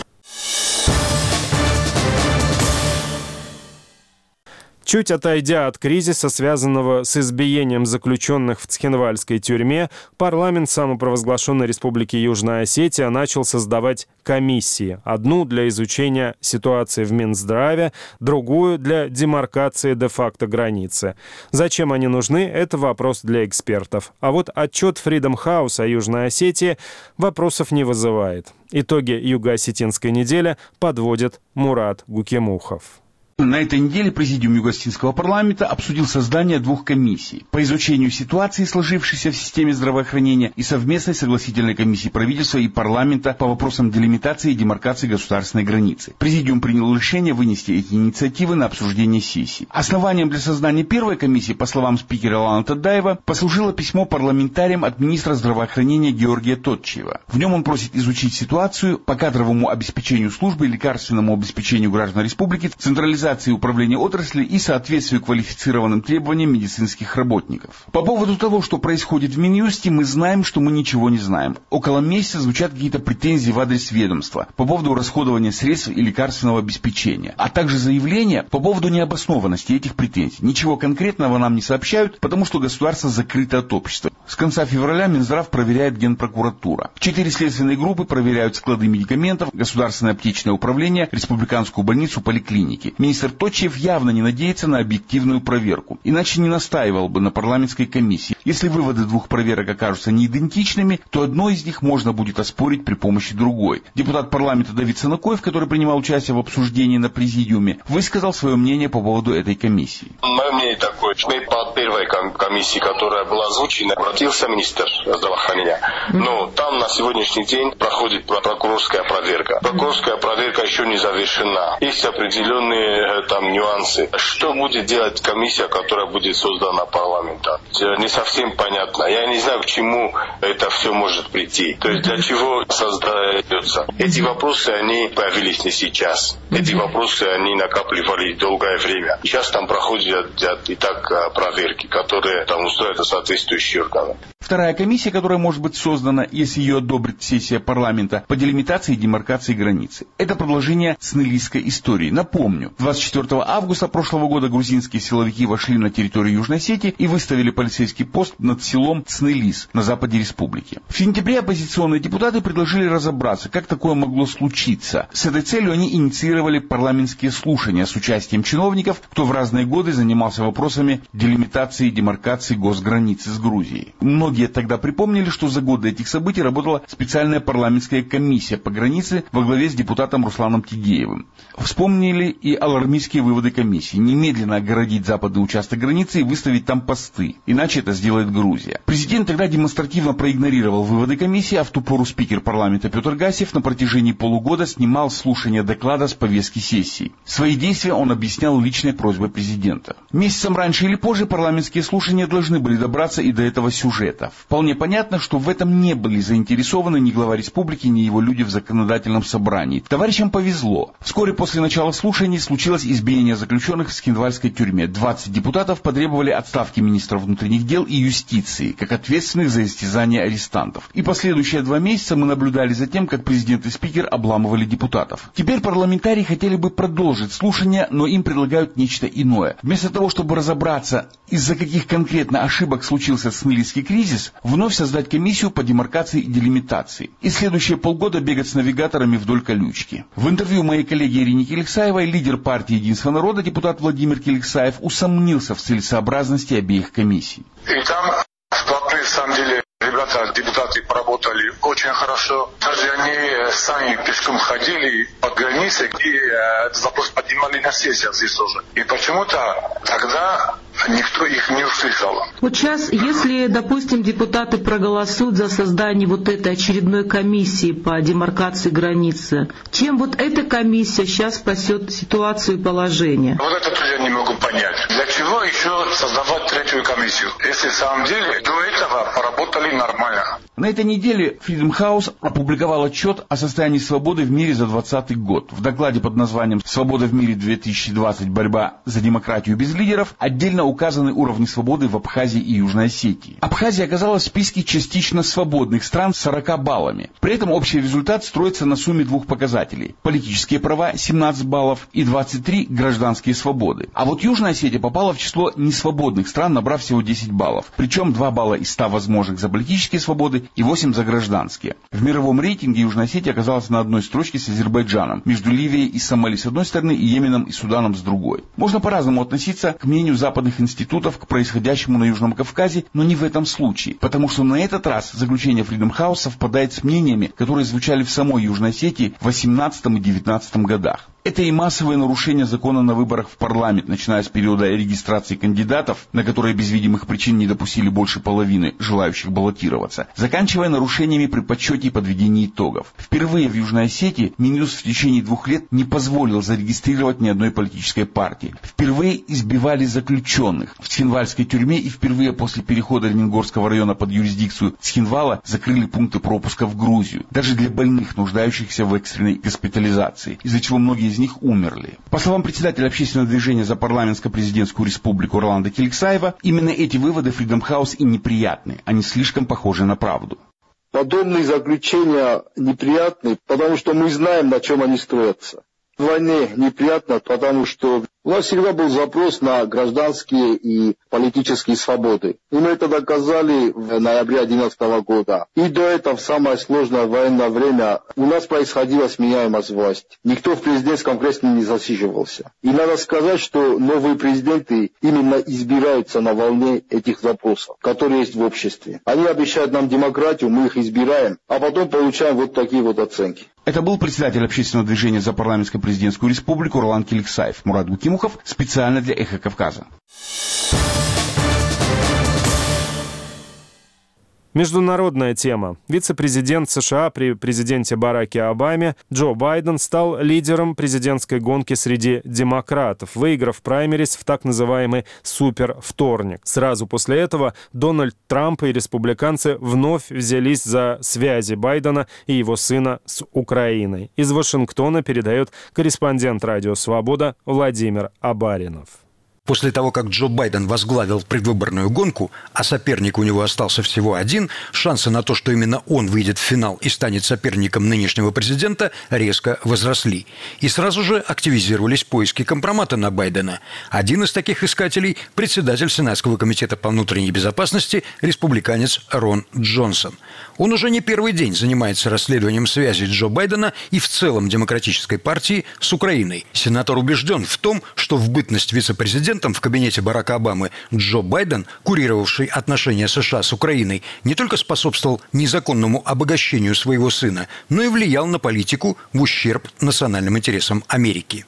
Чуть отойдя от кризиса, связанного с избиением заключенных в Цхинвальской тюрьме, парламент самопровозглашенной Республики Южная Осетия начал создавать комиссии. Одну для изучения ситуации в Минздраве, другую для демаркации де-факто границы. Зачем они нужны, это вопрос для экспертов. А вот отчет Freedom House о Южной Осетии вопросов не вызывает. Итоги Юго-Осетинской недели подводит Мурат Гукемухов. На этой неделе Президиум Юго-Осетинского парламента обсудил создание двух комиссий по изучению ситуации, сложившейся в системе здравоохранения, и совместной согласительной комиссии правительства и парламента по вопросам делимитации и демаркации государственной границы. Президиум принял решение вынести эти инициативы на обсуждение сессии. Основанием для создания первой комиссии, по словам спикера Лана Тадаева, послужило письмо парламентариям от министра здравоохранения Георгия Тотчиева. В нем он просит изучить ситуацию по кадровому обеспечению службы и лекарственному обеспечению граждан республики, централизации управления отрасли и соответствию квалифицированным требованиям медицинских работников. По поводу того, что происходит в Минюсте, мы знаем, что мы ничего не знаем. Около месяца звучат какие-то претензии в адрес ведомства по поводу расходования средств и лекарственного обеспечения, а также заявления по поводу необоснованности этих претензий. Ничего конкретного нам не сообщают, потому что государство закрыто от общества. С конца февраля Минздрав проверяет Генпрокуратура. Четыре следственные группы проверяют склады медикаментов, Государственное аптечное управление, Республиканскую больницу, поликлиники. Министр Тотчиев явно не надеется на объективную проверку, иначе не настаивал бы на парламентской комиссии. Если выводы двух проверок окажутся неидентичными, то одно из них можно будет оспорить при помощи другой. Депутат парламента Давид Санакоев, который принимал участие в обсуждении на президиуме, высказал свое мнение по поводу этой комиссии. Мое мнение такое, что по первой комиссии, которая была озвучена, обратился министр здравоохранения. Но там на сегодняшний день проходит прокурорская проверка. Прокурорская проверка еще не завершена. Есть определенные там нюансы. Что будет делать комиссия, которая будет создана парламентом? Не совсем понятно. Я не знаю, к чему это все может прийти. То есть для чего создается. Эти вопросы, они появились не сейчас. Эти вопросы, они накапливались долгое время. Сейчас там проходят и так проверки, которые там устроят соответствующие органы. Вторая комиссия, которая может быть создана, если ее одобрит сессия парламента, по делимитации и демаркации границы. Это продолжение цнелийской истории. Напомню, двадцать четвёртого августа прошлого года грузинские силовики вошли на территорию Южной Осетии и выставили полицейский пост над селом Цнелис на западе республики. В сентябре оппозиционные депутаты предложили разобраться, как такое могло случиться. С этой целью они инициировали парламентские слушания с участием чиновников, кто в разные годы занимался вопросами делимитации и демаркации госграницы с Грузией. Многие тогда припомнили, что за годы этих событий работала специальная парламентская комиссия по границе во главе с депутатом Русланом Тигеевым. Вспомнили и алармистские выводы комиссии. Немедленно огородить западный участок границы и выставить там посты. Иначе это сделает Грузия. Президент тогда демонстративно проигнорировал выводы комиссии, а в ту пору спикер парламента Петр Гасев на протяжении полугода снимал слушание доклада с повестки сессии. Свои действия он объяснял личной просьбой президента. Месяцем раньше или позже парламентские слушания должны были добраться и до этого сюжета. Вполне понятно, что в этом не были заинтересованы ни глава республики, ни его люди в законодательном собрании. Товарищам повезло. Вскоре после начала слушаний случилось избиение заключенных в Цхинвальской тюрьме. двадцать депутатов потребовали отставки министра внутренних дел и юстиции, как ответственных за истязание арестантов. И последующие два месяца мы наблюдали за тем, как президент и спикер обламывали депутатов. Теперь парламентарии хотели бы продолжить слушания, но им предлагают нечто иное. Вместо того, чтобы разобраться, из-за каких конкретно ошибок случился цнелийский кризис, вновь создать комиссию по демаркации и делимитации. И следующие полгода бегать с навигаторами вдоль колючки. В интервью моей коллеги Ирине Келексаевой лидер партии «Единство народа» депутат Владимир Келексаев усомнился в целесообразности обеих комиссий. И там вплотную, в самом деле, ребята, депутаты поработали очень хорошо. Даже они сами пешком ходили под границей и этот вопрос поднимали на сессиях здесь тоже. И почему-то тогда никто их не услышал. Вот сейчас, если, допустим, депутаты проголосуют за создание вот этой очередной комиссии по демаркации границы, чем вот эта комиссия сейчас спасет ситуацию и положение? Вот это тоже я не могу понять. Для чего еще создавать третью комиссию, если в самом деле до этого поработали нормально? На этой неделе Freedom House опубликовал отчет о состоянии свободы в мире за двадцатый год. В докладе под названием «Свобода в мире две тысячи двадцать. Борьба за демократию без лидеров» отдельно указаны уровни свободы в Абхазии и Южной Осетии. Абхазия оказалась в списке частично свободных стран с сорока баллами. При этом общий результат строится на сумме двух показателей. Политические права семнадцать баллов и двадцать три гражданские свободы. А вот Южная Осетия попала в число несвободных стран, набрав всего десять баллов. Причем два балла из ста возможных за политические свободы и восемь за гражданские. В мировом рейтинге Южная Осетия оказалась на одной строчке с Азербайджаном, между Ливией и Сомали с одной стороны и Йеменом и Суданом с другой. Можно по-разному относиться к мнению западных институтов к происходящему на Южном Кавказе, но не в этом случае, потому что на этот раз заключение Freedom House совпадает с мнениями, которые звучали в самой Южной Осетии в восемнадцатом и девятнадцатом годах. Это и массовые нарушения закона на выборах в парламент, начиная с периода регистрации кандидатов, на которые без видимых причин не допустили больше половины желающих баллотироваться, заканчивая нарушениями при подсчете и подведении итогов. Впервые в Южной Осетии Минюст в течение двух лет не позволил зарегистрировать ни одной политической партии. Впервые избивали заключенных в Цхинвальской тюрьме и впервые после перехода Лениногорского района под юрисдикцию Цхинвала закрыли пункты пропуска в Грузию, даже для больных, нуждающихся в экстренной госпитализации, из-за чего многие из них умерли. По словам председателя общественного движения за парламентско-президентскую республику Роланда Келексаева, именно эти выводы Freedom House и неприятны, они слишком похожи на правду. Подобные заключения неприятны, потому что мы знаем, на чем они строятся. В войне неприятно, потому что у нас всегда был запрос на гражданские и политические свободы. И мы это доказали в ноябре две тысячи одиннадцатого года. И до этого, в самое сложное военное время, у нас происходила сменяемость власти. Никто в президентском кресле не засиживался. И надо сказать, что новые президенты именно избираются на волне этих запросов, которые есть в обществе. Они обещают нам демократию, мы их избираем, а потом получаем вот такие вот оценки. Это был председатель общественного движения за парламентско-президентскую республику Роланд Келексаев. Мурат Гукимухов специально для «Эхо Кавказа». Международная тема. Вице-президент США при президенте Бараке Обаме Джо Байден стал лидером президентской гонки среди демократов, выиграв праймерис в так называемый «супервторник». Сразу после этого Дональд Трамп и республиканцы вновь взялись за связи Байдена и его сына с Украиной. Из Вашингтона передает корреспондент «Радио Свобода» Владимир Абаринов. После того, как Джо Байден возглавил предвыборную гонку, а соперник у него остался всего один, шансы на то, что именно он выйдет в финал и станет соперником нынешнего президента, резко возросли. И сразу же активизировались поиски компромата на Байдена. Один из таких искателей – председатель Сенатского комитета по внутренней безопасности, республиканец Рон Джонсон. Он уже не первый день занимается расследованием связи Джо Байдена и в целом демократической партии с Украиной. Сенатор убежден в том, что в бытность вице-президента в кабинете Барака Обамы Джо Байден, курировавший отношения США с Украиной, не только способствовал незаконному обогащению своего сына, но и влиял на политику в ущерб национальным интересам Америки.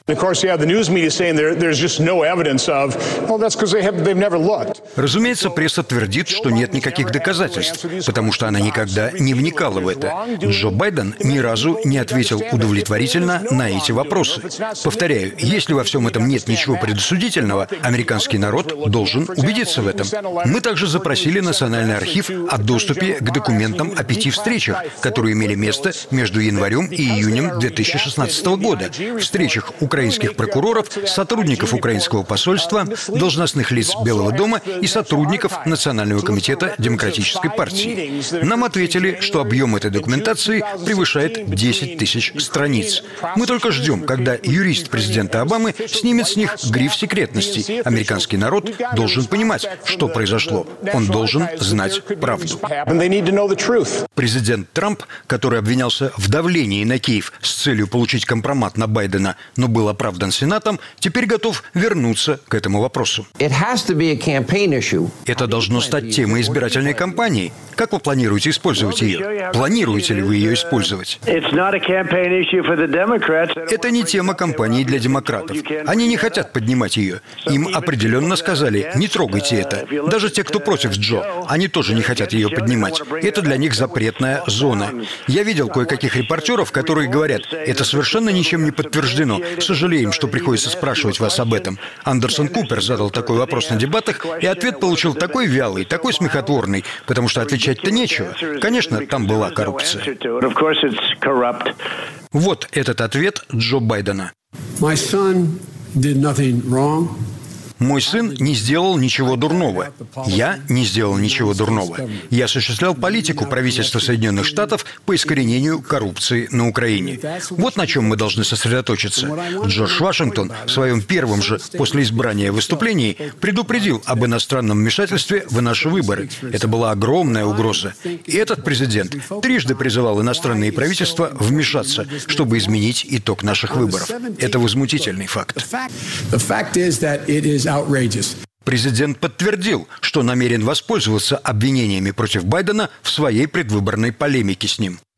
Разумеется, пресса твердит, что нет никаких доказательств, потому что она никогда не вникала в это. Джо Байден ни разу не ответил удовлетворительно на эти вопросы. Повторяю, если во всем этом нет ничего предосудительного, американский народ должен убедиться в этом. Мы также запросили Национальный архив о доступе к документам о пяти встречах, которые имели место между январем и июнем две тысячи шестнадцатого года. Встречах украинских прокуроров, сотрудников украинского посольства, должностных лиц Белого дома и сотрудников Национального комитета Демократической партии. Нам ответили, что объем этой документации превышает десять тысяч страниц. Мы только ждем, когда юрист президента Обамы снимет с них гриф секретности. Американский народ должен понимать, что произошло. Он должен знать правду. Президент Трамп, который обвинялся в давлении на Киев с целью получить компромат на Байдена, но был оправдан Сенатом, теперь готов вернуться к этому вопросу. Это должно стать темой избирательной кампании. Как вы планируете использовать ее? Планируете ли вы ее использовать? Это не тема кампании для демократов. Они не хотят поднимать ее. Им определенно сказали, не трогайте это. Даже те, кто против Джо, они тоже не хотят ее поднимать. Это для них запретная зона. Я видел кое-каких репортеров, которые говорят, это совершенно ничем не подтверждено. Сожалеем, что приходится спрашивать вас об этом. Андерсон Купер задал такой вопрос на дебатах, и ответ получил такой вялый, такой смехотворный, потому что отличать-то нечего. Конечно, там была коррупция. Вот этот ответ Джо Байдена. Мой сын не сделал ничего дурного. Я не сделал ничего дурного. Я осуществлял политику правительства Соединенных Штатов по искоренению коррупции на Украине. Вот на чем мы должны сосредоточиться. Джордж Вашингтон в своем первом же после избрания выступлении предупредил об иностранном вмешательстве в наши выборы. Это была огромная угроза. И этот президент трижды призывал иностранные правительства вмешаться, чтобы изменить итог наших выборов. Это возмутительный факт. Президент подтвердил, что намерен воспользоваться обвинениями против Байдена в своей предвыборной полемике с ним.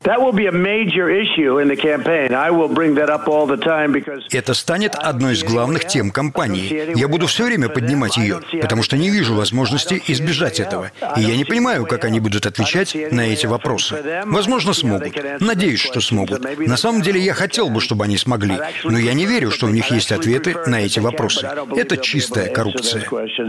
Это станет одной из главных тем кампании. Я буду все время поднимать ее, потому что не вижу возможности избежать этого. И я не понимаю, как они будут отвечать на эти вопросы. Возможно, смогут. Надеюсь, что смогут. На самом деле, я хотел бы, чтобы они смогли. Но я не верю, что у них есть ответы на эти вопросы. Это чистая коррупция.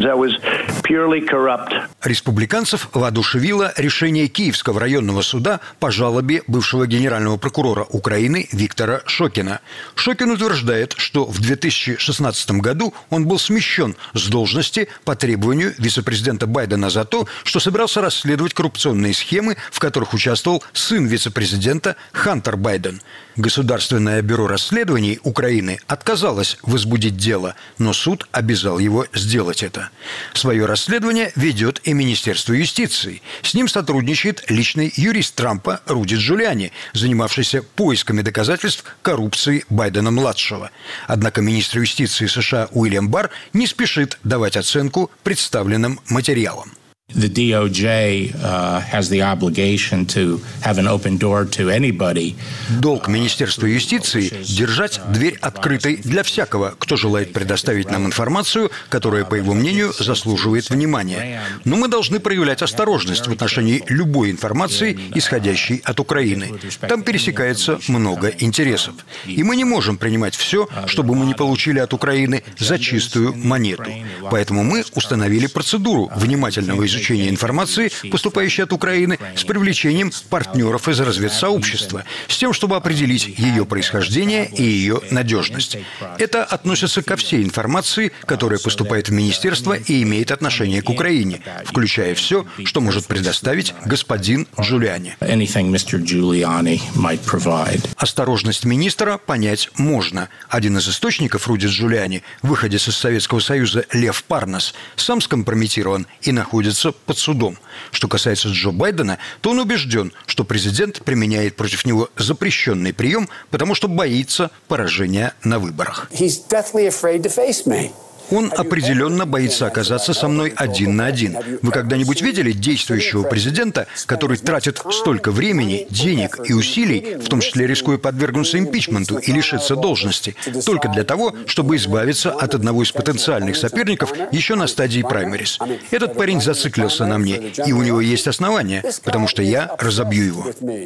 Республиканцев воодушевило решение Киевского районного суда по жалобе бывшего генерального прокурора Украины Виктора Шокина. Шокин утверждает, что в две тысячи шестнадцатом году он был смещен с должности по требованию вице-президента Байдена за то, что собирался расследовать коррупционные схемы, в которых участвовал сын вице-президента Хантер Байден. Государственное бюро расследований Украины отказалось возбудить дело, но суд обязал его сделать это. Свое расследование ведет и Министерство юстиции. С ним сотрудничает личный юрист Трампа Руди Джулиани, занимавшийся поисками доказательств коррупции Байдена-младшего. Однако министр юстиции США Уильям Барр не спешит давать оценку представленным материалам. The ди о джей uh, has the obligation to have an open door to anybody. Долг Министерства юстиции – держать дверь открытой для всякого, кто желает предоставить нам информацию, которая, по его мнению, заслуживает внимания. Но мы должны проявлять осторожность в отношении любой информации, исходящей от Украины. Там пересекается много интересов. И мы не можем принимать все, чтобы мы не получили от Украины за чистую монету. Поэтому мы установили процедуру внимательного изучения изучения информации, поступающей от Украины, с привлечением партнеров из разведсообщества, с тем, чтобы определить ее происхождение и ее надежность. Это относится ко всей информации, которая поступает в министерство и имеет отношение к Украине, включая все, что может предоставить господин Джулиани. Осторожность министра понять можно. Один из источников Руди Джулиани, выходец из Советского Союза Лев Парнас, сам скомпрометирован и находится под судом. Что касается Джо Байдена, то он убежден, что президент применяет против него запрещенный прием, потому что боится поражения на выборах. Он определенно боится оказаться со мной один на один. Вы когда-нибудь видели действующего президента, который тратит столько времени, денег и усилий, в том числе рискуя подвергнуться импичменту и лишиться должности, только для того, чтобы избавиться от одного из потенциальных соперников еще на стадии праймерис? Этот парень зациклился на мне, и у него есть основания, потому что я разобью его.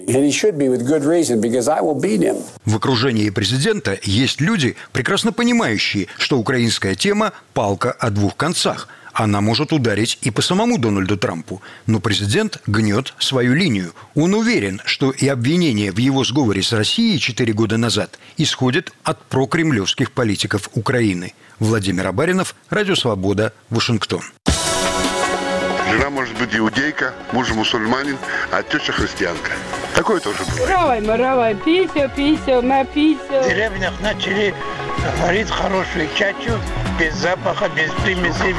В окружении президента есть люди, прекрасно понимающие, что украинская тема – палка о двух концах. Она может ударить и по самому Дональду Трампу. Но президент гнет свою линию. Он уверен, что и обвинения в его сговоре с Россией четыре года назад исходят от прокремлевских политиков Украины. Владимир Абаринов, Радио Свобода, Вашингтон. Жена может быть иудейка, муж мусульманин, а теща христианка. Такое тоже бывает. Равай, маравай, пися, пися, напися. В деревнях начали варить хорошую чачу, без запаха, без примесей.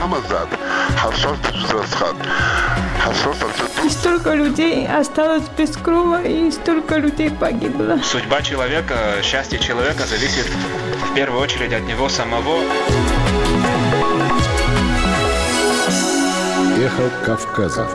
И столько людей осталось без крова, и столько людей погибло. Судьба человека, счастье человека зависит в первую очередь от него самого. Эхо Кавказа.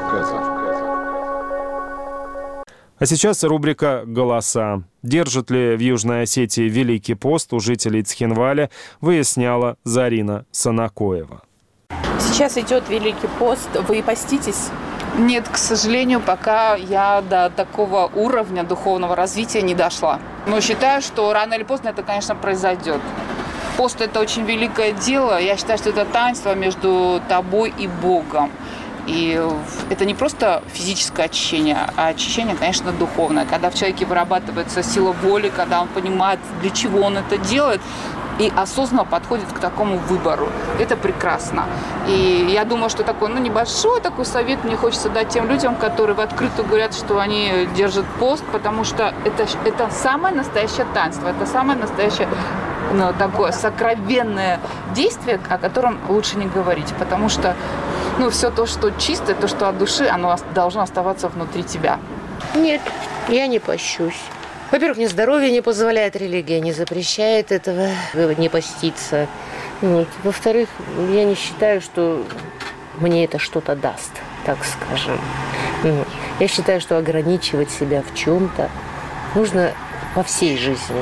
А сейчас рубрика «Голоса». Держит ли в Южной Осетии Великий пост у жителей Цхинваля, выясняла Зарина Санакоева. Сейчас идет Великий пост. Вы поститесь? Нет, к сожалению, пока я до такого уровня духовного развития не дошла. Но считаю, что рано или поздно это, конечно, произойдет. Пост – это очень великое дело. Я считаю, что это таинство между тобой и Богом. И это не просто физическое очищение, а очищение, конечно, духовное. Когда в человеке вырабатывается сила воли, когда он понимает, для чего он это делает, и осознанно подходит к такому выбору. Это прекрасно. И я думаю, что такой, ну, небольшой такой совет мне хочется дать тем людям, которые в открытую говорят, что они держат пост, потому что это, это самое настоящее таинство, это самое настоящее, ну, такое сокровенное действие, о котором лучше не говорить, потому что ну, все то, что чистое, то, что от души, оно должно оставаться внутри тебя. Нет, я не пощусь. Во-первых, мне здоровье не позволяет, религия не запрещает этого, не поститься. Вот. Во-вторых, я не считаю, что мне это что-то даст, так скажем. Вот. Я считаю, что ограничивать себя в чем-то нужно во всей жизни,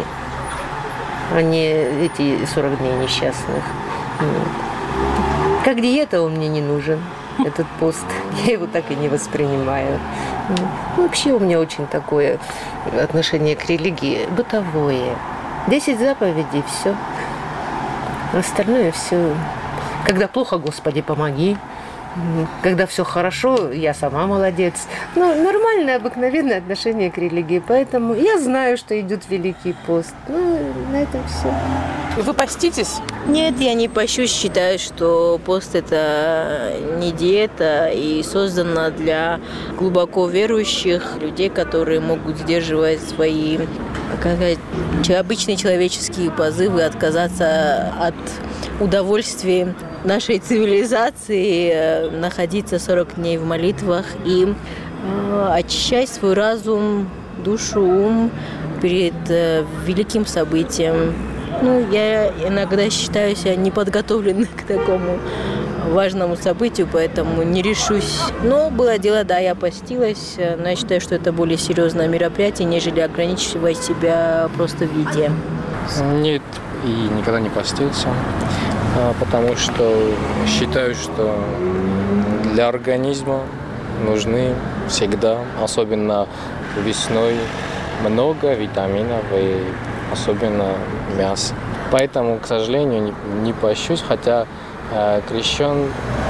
а не эти сорок дней несчастных. Вот. Как диета он мне не нужен, этот пост. Я его так и не воспринимаю. Ну, вообще у меня очень такое отношение к религии бытовое. Десять заповедей, все. Остальное все. Когда плохо, Господи, помоги. Когда все хорошо, я сама молодец. Ну, нормальное, обыкновенное отношение к религии. Поэтому я знаю, что идет Великий пост. Ну, на этом все. Вы поститесь? Нет, я не пощусь. Считаю, что пост – это не диета и создана для глубоко верующих людей, которые могут сдерживать свои, как сказать, обычные человеческие позывы, отказаться от удовольствия нашей цивилизации, находиться сорок дней в молитвах и очищать свой разум, душу, ум перед великим событием. Ну, я иногда считаю себя неподготовленной к такому важному событию, поэтому не решусь. Но было дело, да, я постилась, но я считаю, что это более серьезное мероприятие, нежели ограничивать себя просто в еде. Нет, и никогда не постился, потому что считаю, что для организма нужны всегда, особенно весной, много витаминов и особенно мясо. Поэтому, к сожалению, не, не пощусь, хотя э, крещен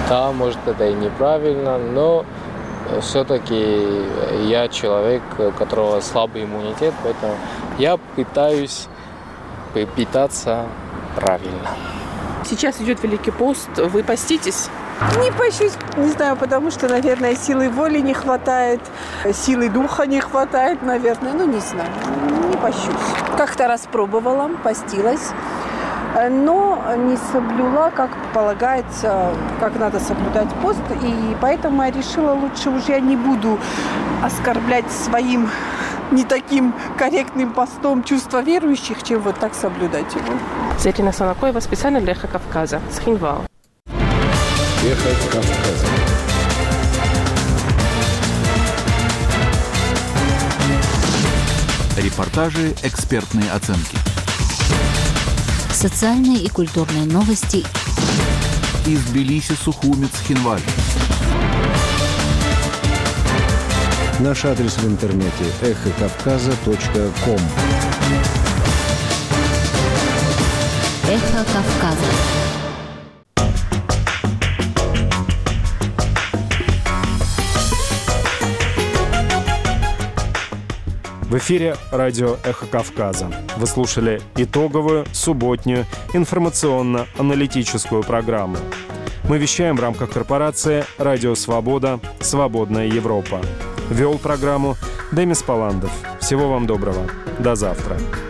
Да, может, это и неправильно, но все-таки я человек, у которого слабый иммунитет, поэтому я пытаюсь питаться правильно. Сейчас идет Великий пост, вы поститесь? Не пощусь, не знаю, потому что, наверное, силы воли не хватает, силы духа не хватает, наверное, ну не знаю, не пощусь. Как-то раз пробовала, постилась, но не соблюла, как полагается, как надо соблюдать пост, и поэтому я решила, лучше уже я не буду оскорблять своим не таким корректным постом чувства верующих, чем вот так соблюдать его. Зарина Санакоева специально для «Эхо Кавказа» с Хинвала. «Эхо Кавказа». Репортажи, экспертные оценки. Социальные и культурные новости. Из Тбилиси, Сухумец, Хинваль. Наш адрес в интернете эхо кавказа точка ком. Эхо Кавказа. В эфире радио «Эхо Кавказа». Вы слушали итоговую, субботнюю, информационно-аналитическую программу. Мы вещаем в рамках корпорации «Радио Свобода. Свободная Европа». Вел программу Демис Паландов. Всего вам доброго. До завтра.